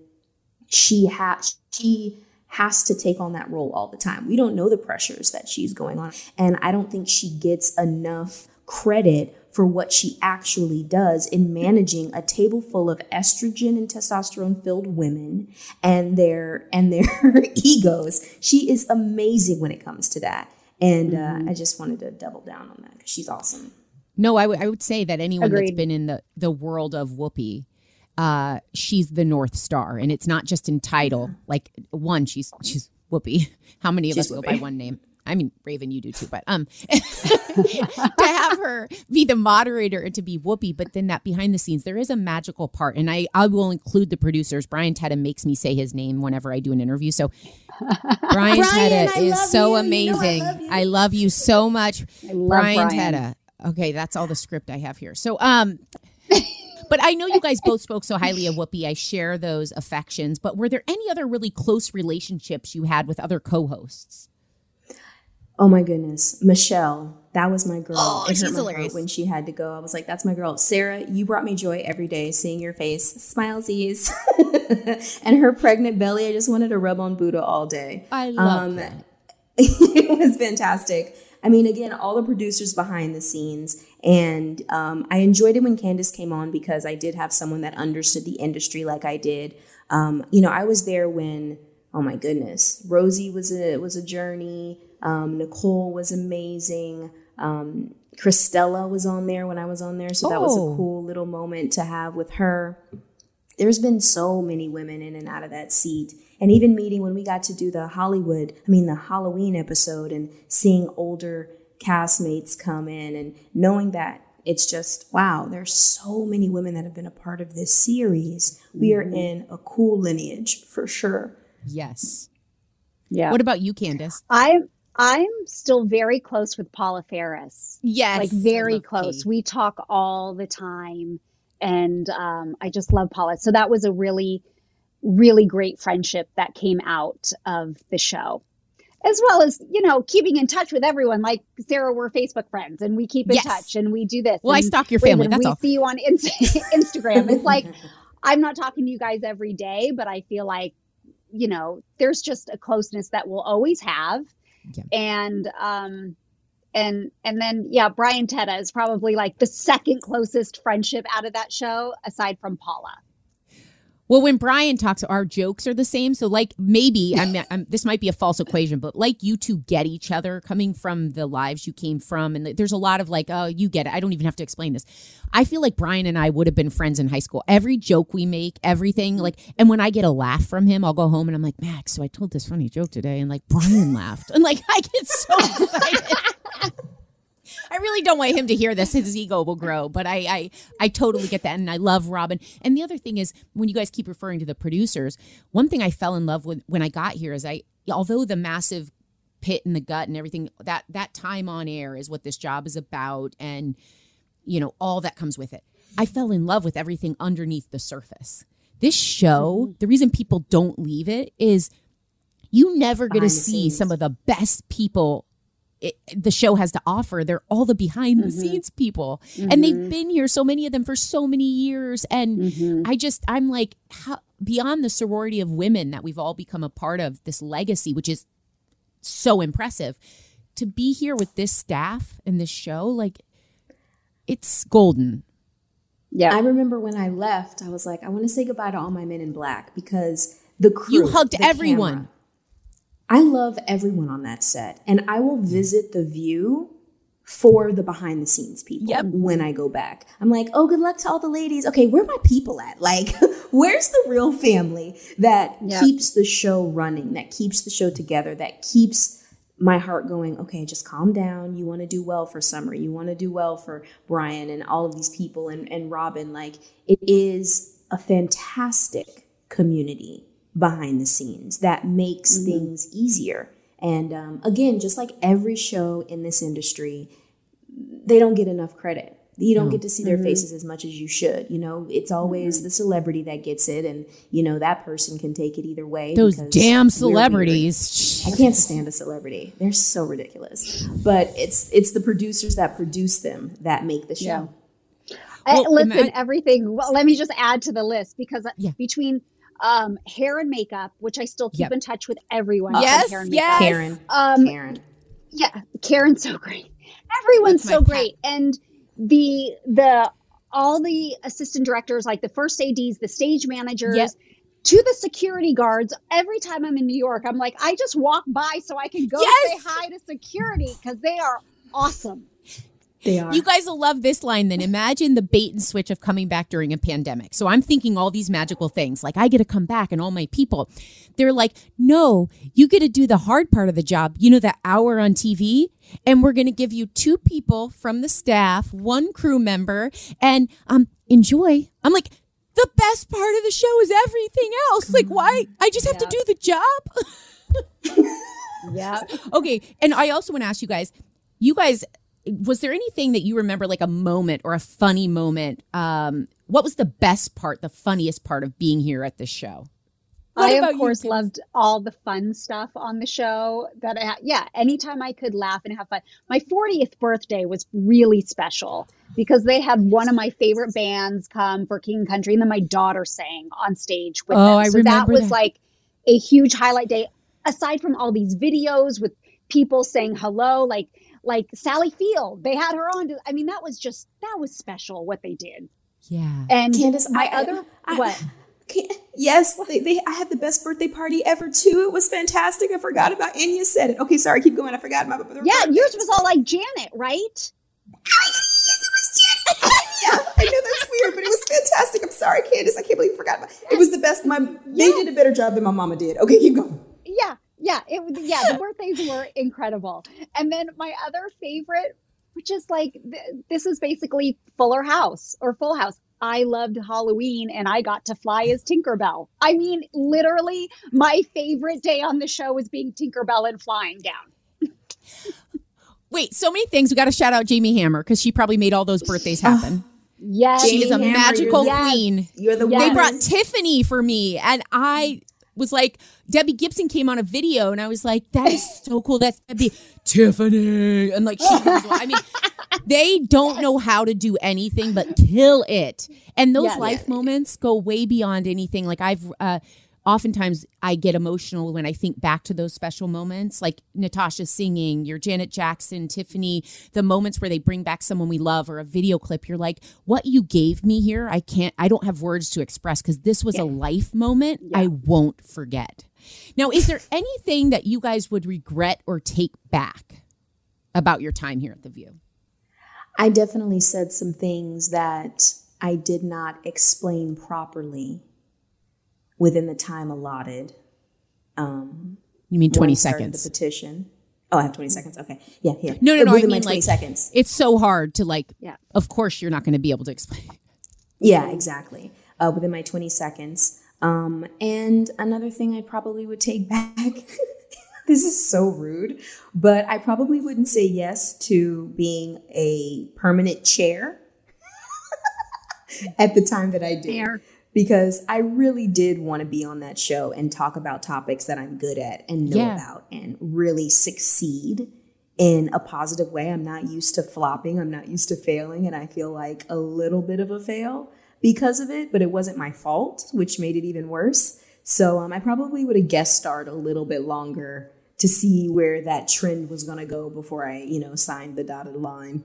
she has she has to take on that role all the time. We don't know the pressures that she's going on. And I don't think she gets enough credit for what she actually does in managing a table full of estrogen and testosterone filled women and their and their egos. She is amazing when it comes to that. And mm-hmm. uh, I just wanted to double down on that because she's awesome. No, I, w- I would say that anyone Agreed. that's been in the, the world of Whoopi, uh, she's the North Star. And it's not just in title. Like, one, she's she's Whoopi. How many of she's us Whoopi. Go by one name? I mean, Raven, you do too, but um, to have her be the moderator and to be Whoopi, but then that behind the scenes, there is a magical part. And I, I will include the producers. Brian Tedda makes me say his name whenever I do an interview. So Brian, Brian Tedda is so you. amazing. You know I, love I love you so much. I love Brian, Brian Tedda. Okay, that's all the script I have here. So, um, but I know you guys both spoke so highly of Whoopi. I share those affections. But were there any other really close relationships you had with other co-hosts? Oh my goodness. Michelle. That was my girl. Oh, it hurt she's my hilarious. heart when she had to go. I was like, that's my girl. Sarah, you brought me joy every day seeing your face. Smilesies. And her pregnant belly, I just wanted to rub on Buddha all day. I love um, that. It was fantastic. I mean, again, all the producers behind the scenes. And um, I enjoyed it when Candace came on because I did have someone that understood the industry like I did. Um, you know, I was there when, oh my goodness, Rosie was a, was a journey. Um, Nicole was amazing. Um, Christella was on there when I was on there. So that was Oh. a cool little moment to have with her. There's been so many women in and out of that seat. And even meeting when we got to do the Hollywood, I mean, the Halloween episode and seeing older castmates come in and knowing that it's just, wow, there's so many women that have been a part of this series. We are in a cool lineage for sure. Yes. Yeah. What about you, Candace? I'm I'm still very close with Paula Ferris. Yes. Like I very love close. P. We talk all the time. And um, I just love Paula. So that was a really, really great friendship that came out of the show. As well as, you know, keeping in touch with everyone. Like Sarah, we're Facebook friends and we keep in Yes. touch and we do this. Well, I and stalk your family, Raven, that's we all. see you on Inst- Instagram. It's like, I'm not talking to you guys every day, but I feel like, you know, there's just a closeness that we'll always have. Yeah. And, um, and, and then, yeah, Brian Teta is probably like the second closest friendship out of that show, aside from Paula. Well, when Brian talks, our jokes are the same. So, like, maybe I'm, I'm. This might be a false equation, but like you two get each other coming from the lives you came from, and there's a lot of like, oh, you get it. I don't even have to explain this. I feel like Brian and I would have been friends in high school. Every joke we make, everything, like, and when I get a laugh from him, I'll go home and I'm like, Max, so I told this funny joke today, and like Brian laughed, and like I get so excited. I really don't want him to hear this. His ego will grow, but I, I, I totally get that, and I love Robin. And the other thing is, when you guys keep referring to the producers, one thing I fell in love with when I got here is I, although the massive pit in the gut and everything, that that time on air is what this job is about, and you know all that comes with it. I fell in love with everything underneath the surface. This show, the reason people don't leave it is you never get to Behind the see scenes. some of the best people It, the show has to offer. They're all the behind the scenes people, and they've been here, so many of them, for so many years. And I just, I'm like, how, beyond the sorority of women that we've all become a part of, this legacy, which is so impressive, to be here with this staff and this show, like, it's golden. Yeah. I remember when I left, I was like, I want to say goodbye to all my men in black because the crew, You hugged the everyone. camera, I love everyone on that set, and I will visit The View for the behind the scenes people Yep. when I go back. I'm like, oh, good luck to all the ladies. Okay, where are my people at? Like, where's the real family that Yep. keeps the show running, that keeps the show together, that keeps my heart going, okay, just calm down. You want to do well for Summer. You want to do well for Brian and all of these people and, and Robin. Like, it is a fantastic community behind the scenes that makes Mm-hmm. things easier. And um, again, just like every show in this industry, they don't get enough credit. You don't No. get to see their Mm-hmm. faces as much as you should. You know, it's always the celebrity that gets it. And, you know, that person can take it either way. Those because damn we're celebrities. weird. I can't stand a celebrity. They're so ridiculous. But it's it's the producers that produce them that make the show. Yeah. Well, Uh, listen, ima- everything. Well, let me just add to the list because Yeah. between um, hair and makeup, which I still keep Yep. in touch with everyone. from Yes, hair and yes. makeup. Karen. Um, Karen. Yeah, Karen's so great. Everyone's That's my so pet. great, and the the all the assistant directors, like the first A Ds, the stage managers. Yep. To the security guards, every time I'm in New York, I'm like, I just walk by so I can go Yes! say hi to security because they are awesome. They are. You guys will love this line then. Imagine the bait and switch of coming back during a pandemic. So I'm thinking all these magical things, like I get to come back and all my people. They're like, no, you get to do the hard part of the job. You know, that hour on T V? And we're going to give you two people from the staff, one crew member, and um, enjoy. I'm like, the best part of the show is everything else. Like, why? I just have to do the job. Yeah. Okay. And I also want to ask you guys, you guys, was there anything that you remember, like a moment or a funny moment? Um, what was the best part, the funniest part of being here at this show? I, about of you, course, Kim? loved all the fun stuff on the show. That I, yeah, anytime I could laugh and have fun. My fortieth birthday was really special because they had one of my favorite bands come for King Country, and then my daughter sang on stage with Oh, them. I So that remember was that. like a huge highlight day. Aside from all these videos with people saying hello, like like Sally Field, they had her on. I mean, that was just that was special what they did. Yeah. And Candace, my I- other I- what? Can't- Yes, they, they. I had the best birthday party ever too. It was fantastic. I forgot about Enya said it. Okay, sorry, keep going. I forgot about the Yeah, birthday. yours was all like Janet, right? Yeah, I know that's weird, but it was fantastic. I'm sorry, Candace. I can't believe you forgot about it. It was the best. My they did a better job than my mama did. Okay, keep going. Yeah, yeah, it was. Yeah, the birthdays were incredible. And then my other favorite, which is like th- this is basically Fuller House or Full House. I loved Halloween, and I got to fly as Tinkerbell. I mean, literally, my favorite day on the show was being Tinkerbell and flying down. Wait, so many things. We got to shout out Jamie Hammer because she probably made all those birthdays happen. Yes, She is a Jamie Hammer, magical you're the- queen. You're the They one. brought Tiffany for me, and I was like, Debbie Gibson came on a video, and I was like, that is so cool. That's Debbie Tiffany, and like she was, I mean, they don't know how to do anything but kill it, and those Yes. life moments go way beyond anything. Like I've. Uh, Oftentimes I get emotional when I think back to those special moments, like Natasha singing, your Janet Jackson, Tiffany, the moments where they bring back someone we love or a video clip. You're like, what you gave me here, I can't, I don't have words to express because this was a life moment I won't forget. Now, is there anything that you guys would regret or take back about your time here at The View? I definitely said some things that I did not explain properly within the time allotted. Um, You mean when twenty I started seconds? The petition. Oh, I have twenty seconds. Okay. Yeah, here. No, no, no. Within I my mean, twenty like, seconds. it's so hard to like, Yeah. of course you're not going to be able to explain. Yeah, exactly. Uh, within my twenty seconds. Um, and another thing I probably would take back, this is so rude, but I probably wouldn't say yes to being a permanent chair at the time that I did. Fair. Because I really did want to be on that show and talk about topics that I'm good at and know Yeah. about and really succeed in a positive way. I'm not used to flopping. I'm not used to failing. And I feel like a little bit of a fail because of it, but it wasn't my fault, which made it even worse. So um, I probably would have guest starred a little bit longer to see where that trend was going to go before I, you know, signed the dotted line.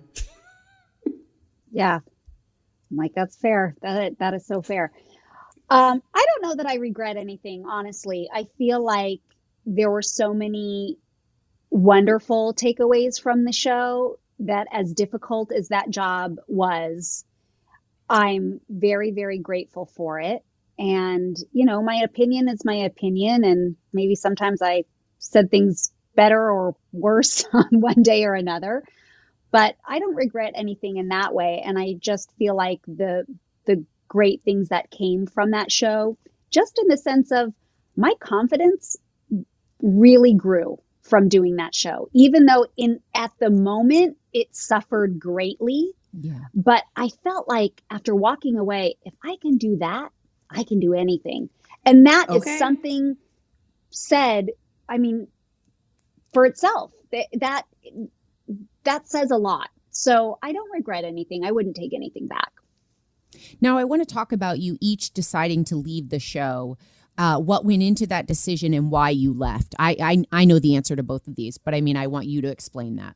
Yeah, I'm like that's fair. That that is so fair. Um, I don't know that I regret anything, honestly. I feel like there were so many wonderful takeaways from the show that as difficult as that job was, I'm very, very grateful for it. And, you know, my opinion is my opinion. And maybe sometimes I said things better or worse on one day or another, but I don't regret anything in that way. And I just feel like the, the great things that came from that show, just in the sense of my confidence really grew from doing that show, even though in at the moment it suffered greatly. Yeah. But I felt like after walking away, if I can do that, I can do anything. And that Okay. is something said, I mean, for itself, that, that that says a lot. So I don't regret anything. I wouldn't take anything back. Now, I want to talk about you each deciding to leave the show. Uh, what went into that decision and why you left? I, I I know the answer to both of these, but I mean, I want you to explain that.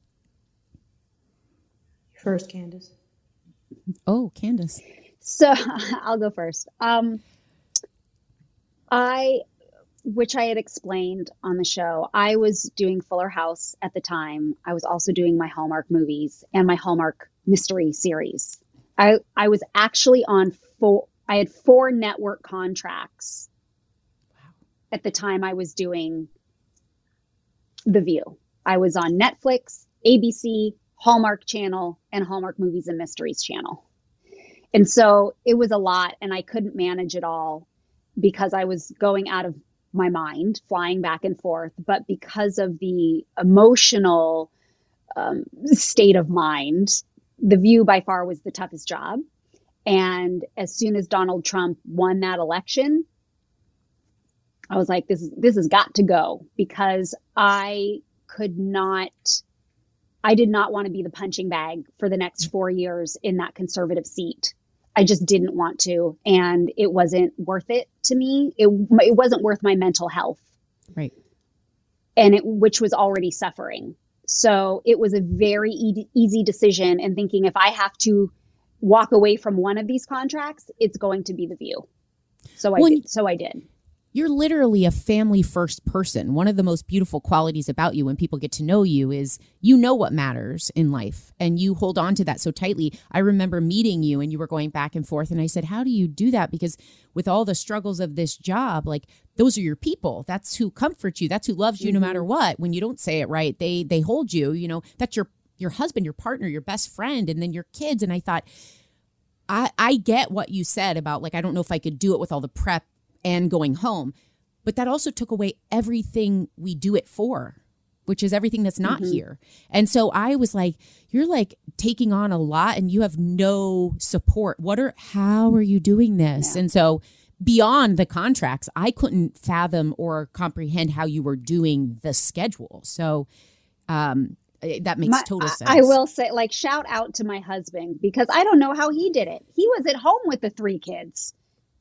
First, Candace. Oh, Candace. So I'll go first. Um, I, which I had explained on the show, I was doing Fuller House at the time. I was also doing my Hallmark movies and my Hallmark mystery series. I, I was actually on four, I had four network contracts at the time I was doing The View. I was on Netflix, A B C, Hallmark Channel, and Hallmark Movies and Mysteries Channel. And so it was a lot, and I couldn't manage it all because I was going out of my mind, flying back and forth. But because of the emotional um, state of mind, The View by far was the toughest job. And as soon as Donald Trump won that election, I was like, this, this has got to go, because I could not, I did not want to be the punching bag for the next four years in that conservative seat. I just didn't want to. And it wasn't worth it to me. It, it wasn't worth my mental health. Right. And it, which was already suffering. So it was a very e- easy decision, and thinking, if I have to walk away from one of these contracts, it's going to be The View. So I Well, did. So I did. You're literally a family first person. One of the most beautiful qualities about you when people get to know you is you know what matters in life, and you hold on to that so tightly. I remember meeting you and you were going back and forth, and I said, how do you do that? Because with all the struggles of this job, like, those are your people. That's who comforts you. That's who loves you, mm-hmm. no matter what. When you don't say it right, they they hold you. You know, that's your your husband, your partner, your best friend, and then your kids. And I thought, I I get what you said about, like, I don't know if I could do it with all the prep and going home, but that also took away everything we do it for, which is everything that's not mm-hmm. here. And so I was like, you're like taking on a lot and you have no support. What are, how are you doing this? Yeah. And so beyond the contracts, I couldn't fathom or comprehend how you were doing the schedule. So um, that makes my, total sense. I will say, like, shout out to my husband, because I don't know how he did it. He was at home with the three kids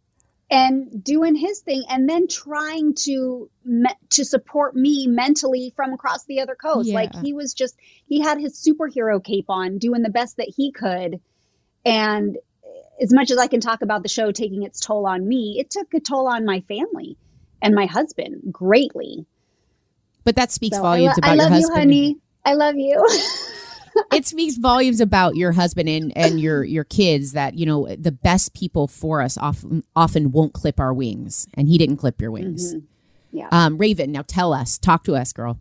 and doing his thing, and then trying to me- to support me mentally from across the other coast. Yeah. Like, he was just, he had his superhero cape on, doing the best that he could. And as much as I can talk about the show taking its toll on me, it took a toll on my family and my husband greatly. But that speaks so volumes I lo- about your husband. I love you, honey. I love you. It speaks volumes about your husband and, and your, your kids, that, you know, the best people for us often often won't clip our wings, and he didn't clip your wings. Mm-hmm. Yeah. Um, Raven, now tell us, talk to us, girl.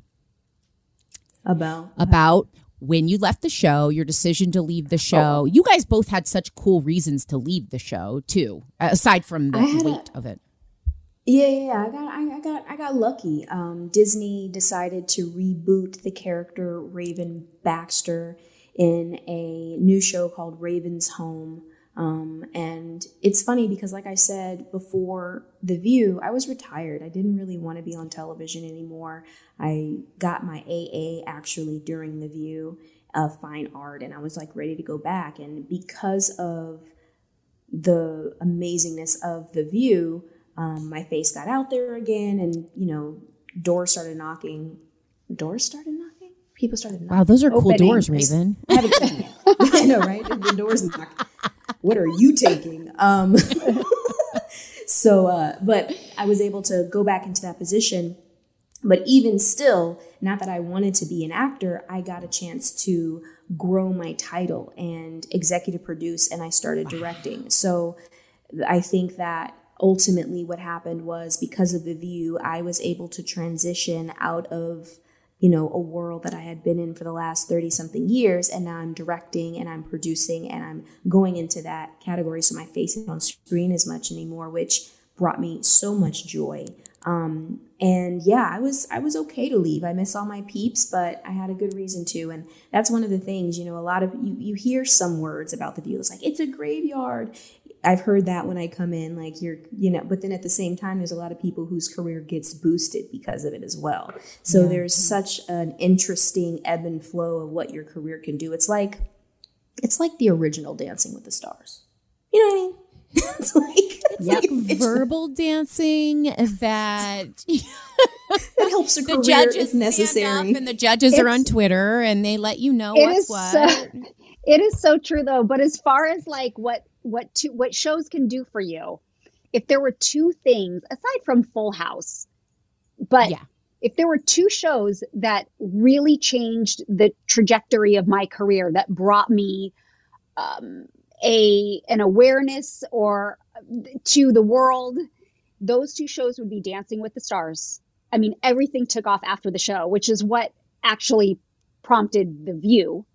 About? About when you left the show, your decision to leave the show. Oh. You guys both had such cool reasons to leave the show too, aside from the weight a, of it. Yeah, yeah, yeah. I got, I, I got, I got lucky. Um, Disney decided to reboot the character Raven Baxter in a new show called Raven's Home. Um, and it's funny because, like I said before The View, I was retired. I didn't really want to be on television anymore. I got my A A actually during The View of Fine Art, and I was like ready to go back. And because of the amazingness of The View, Um, my face got out there again, and, you know, doors started knocking. Doors started knocking? People started knocking. Wow, those are cool Opening. doors, Raven. I haven't seen it. I know, right? The doors knock. What are you taking? Um, so, uh, but I was able to go back into that position. But even still, not that I wanted to be an actor, I got a chance to grow my title and executive produce, and I started directing. So I think that ultimately what happened was, because of The View, I was able to transition out of, you know, a world that I had been in for the last thirty something years. And now I'm directing and I'm producing and I'm going into that category. So my face isn't on screen as much anymore, which brought me so much joy. Um, and yeah, I was, I was okay to leave. I miss all my peeps, but I had a good reason to. And that's one of the things, you know, a lot of you, you hear some words about The View. It's like, it's a graveyard. I've heard that when I come in, like, you're, you know, but then at the same time, there's a lot of people whose career gets boosted because of it as well. So yeah. There's such an interesting ebb and flow of what your career can do. It's like, it's like the original Dancing with the Stars. You know what I mean? It's like, it's yep. like it's verbal dancing that that helps a the career judges if necessary. Stand up and the judges It's, are on Twitter and they let you know it what's is what. So, it is so true though. But as far as like what what to, what shows can do for you, if there were two things aside from Full House, but yeah. if there were two shows that really changed the trajectory of my career, that brought me um, a an awareness or to the world, those two shows would be Dancing with the Stars. I mean, everything took off after the show, which is what actually prompted The View,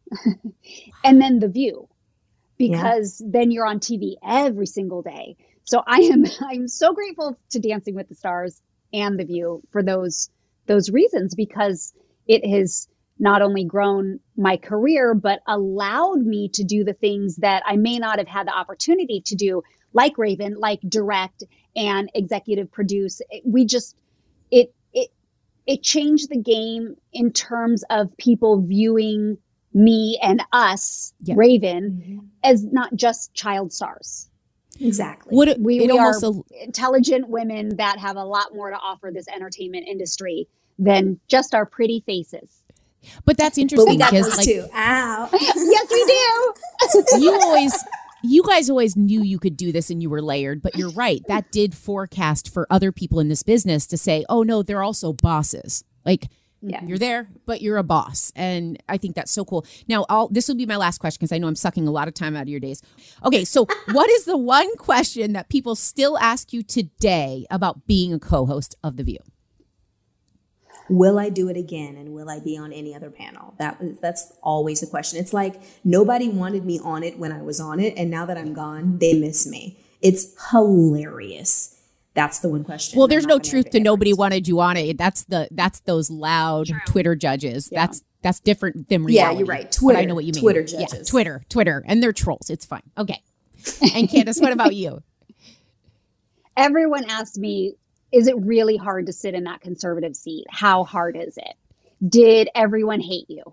and then The View, because yeah. then you're on T V every single day. So I am I'm so grateful to Dancing with the Stars and The View for those those reasons, because it has not only grown my career, but allowed me to do the things that I may not have had the opportunity to do, like Raven, like direct and executive produce. We just, it it it changed the game in terms of people viewing me and us, yeah. Raven, mm-hmm. as not just child stars. Exactly. What it, we, it we almost are al- intelligent women that have a lot more to offer this entertainment industry than just our pretty faces. But that's interesting because like, too. Ow. Yes, we do. you always, you guys always knew you could do this and you were layered, but you're right. That did forecast for other people in this business to say, oh no, they're also bosses. Like, yeah. You're there, but you're a boss. And I think that's so cool. Now, I'll, this will be my last question because I know I'm sucking a lot of time out of your days. Okay, so what is the one question that people still ask you today about being a co-host of The View? Will I do it again? And will I be on any other panel? That was, that's always the question. It's like nobody wanted me on it when I was on it. And now that I'm gone, they miss me. It's hilarious. That's the one question. Well, there's no truth to nobody wanted you on it. That's the that's those loud True. Twitter judges. Yeah. That's that's different than reality. Yeah, you're right. Twitter. But I know what you mean. Twitter judges. Yeah, Twitter, Twitter, and they're trolls. It's fine. Okay. And Candace, what about you? Everyone asked me, is it really hard to sit in that conservative seat? How hard is it? Did everyone hate you?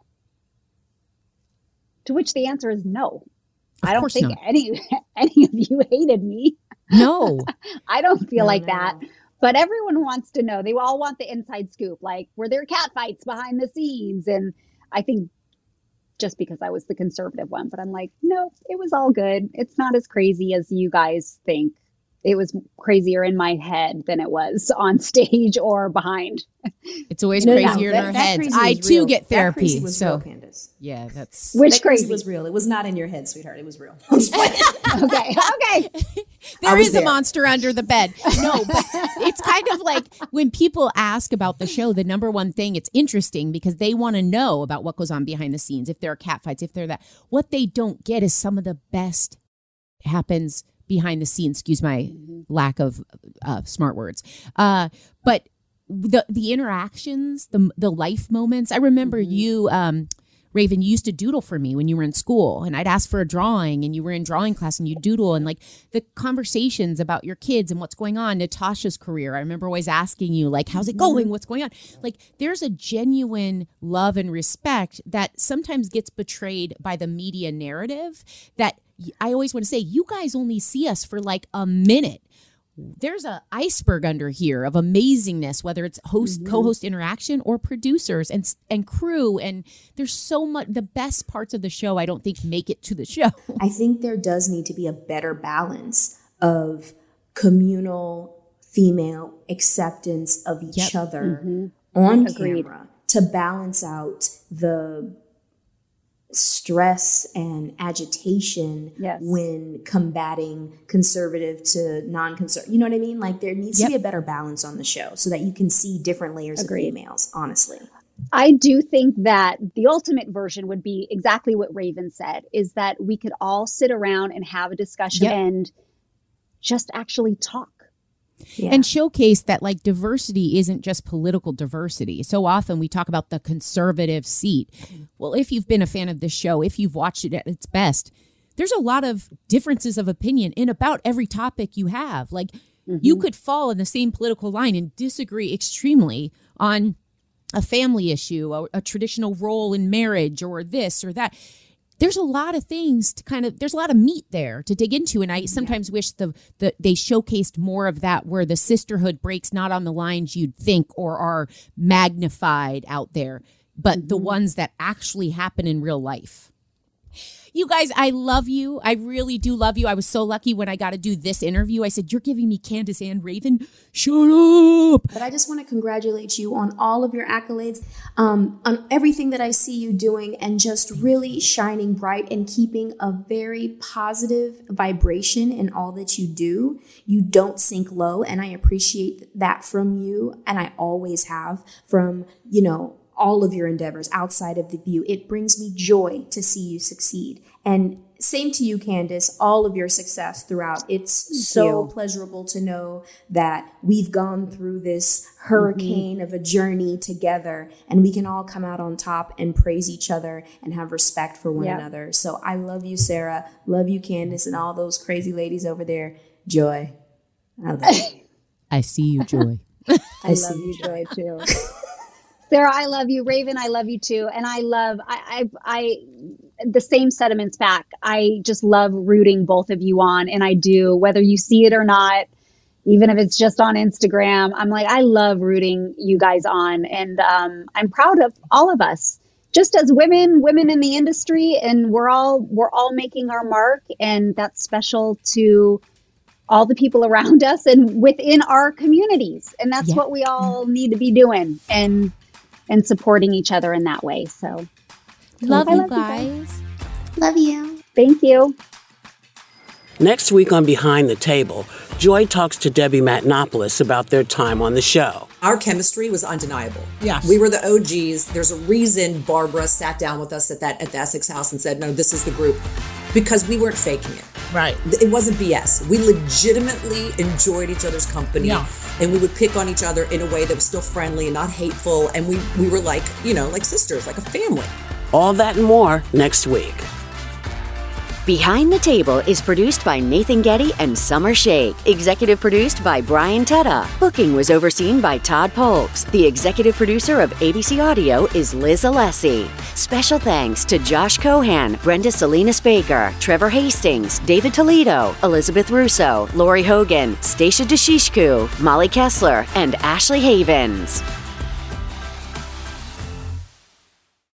To which the answer is no. Of I don't think not. any any of you hated me. No. I don't feel no, like no, that. no. But everyone wants to know. They all want the inside scoop. Like, were there cat fights behind the scenes? And I think just because I was the conservative one, but I'm like, no, it was all good. It's not as crazy as you guys think. It was crazier in my head than it was on stage or behind. It's always no, crazier no, in that, our that heads. crazy I was too real. get therapy. That crazy was so real, Candace. Yeah, that's which that crazy? crazy was real. It was not in your head, sweetheart. It was real. okay, okay. There is there. a monster under the bed. No, but it's kind of like when people ask about the show, the number one thing, it's interesting because they want to know about what goes on behind the scenes. If there are cat fights, if they're that. What they don't get is some of the best happens behind the scenes. Excuse my mm-hmm. lack of uh, smart words. Uh, but the the interactions, the the life moments. I remember mm-hmm. you, um, Raven, you used to doodle for me when you were in school, and I'd ask for a drawing, and you were in drawing class, and you doodle, and like the conversations about your kids and what's going on. Natasha's career, I remember always asking you, like, how's it going? What's going on? Like, there's a genuine love and respect that sometimes gets betrayed by the media narrative that I always want to say, you guys only see us for like a minute. There's an iceberg under here of amazingness, whether it's host, mm-hmm. co-host interaction or producers and and crew. And there's so much, the best parts of the show, I don't think make it to the show. I think there does need to be a better balance of communal female acceptance of each yep. other mm-hmm. on Agreed. camera to balance out the stress and agitation yes. when combating conservative to non-conservative. You know what I mean? Like there needs yep. to be a better balance on the show so that you can see different layers Agreed. of females, honestly. I do think that the ultimate version would be exactly what Raven said, is that we could all sit around and have a discussion yep. and just actually talk. Yeah. And showcase that like diversity isn't just political diversity. So often we talk about the conservative seat. Well, if you've been a fan of this show, if you've watched it at its best, there's a lot of differences of opinion in about every topic you have. Like mm-hmm. you could fall in the same political line and disagree extremely on a family issue, a, a traditional role in marriage or this or that. There's a lot of things to kind of, there's a lot of meat there to dig into. And I sometimes yeah. wish the, the they showcased more of that where the sisterhood breaks not on the lines you'd think or are magnified out there, but mm-hmm. the ones that actually happen in real life. You guys, I love you. I really do love you. I was so lucky when I got to do this interview. I said, you're giving me Candace and Raven. Shut up. But I just want to congratulate you on all of your accolades, um, on everything that I see you doing and just really shining bright and keeping a very positive vibration in all that you do. You don't sink low, and I appreciate that from you. And I always have from, you know, all of your endeavors outside of The View. It brings me joy to see you succeed. And same to you, Candace, all of your success throughout. It's Thank so you. pleasurable to know that we've gone through this hurricane mm-hmm. of a journey together and we can all come out on top and praise each other and have respect for one yep. another. So I love you, Sarah. Love you, Candace, and all those crazy ladies over there. Joy. I love you. I see you, Joy. I, I love see. you, Joy, too. Sarah, I love you. Raven, I love you too. And I love, I, I, I, the same sentiments back. I just love rooting both of you on. And I do, whether you see it or not, even if it's just on Instagram, I'm like, I love rooting you guys on. And um, I'm proud of all of us, just as women, women in the industry. And we're all, we're all making our mark. And that's special to all the people around us and within our communities. And that's Yeah. what we all need to be doing. And and supporting each other in that way. So Love I you love you guys. Love you. Thank you. Next week on Behind the Table, Joy talks to Debbie Matenopoulos about their time on the show. Our chemistry was undeniable. Yes. We were the O Gs. There's a reason Barbara sat down with us at that at the Essex house and said, no, this is the group. Because we weren't faking it. Right. It wasn't B S. We legitimately enjoyed each other's company. Yeah. And we would pick on each other in a way that was still friendly and not hateful. And we, we were like, you know, like sisters, like a family. All that and more next week. Behind the Table is produced by Nathan Getty and Summer Shake. Executive produced by Brian Tetta. Booking was overseen by Todd Polks. The executive producer of A B C Audio is Liz Alessi. Special thanks to Josh Cohan, Brenda Salinas Baker, Trevor Hastings, David Toledo, Elizabeth Russo, Lori Hogan, Stacia DeShishku, Molly Kessler, and Ashley Havens.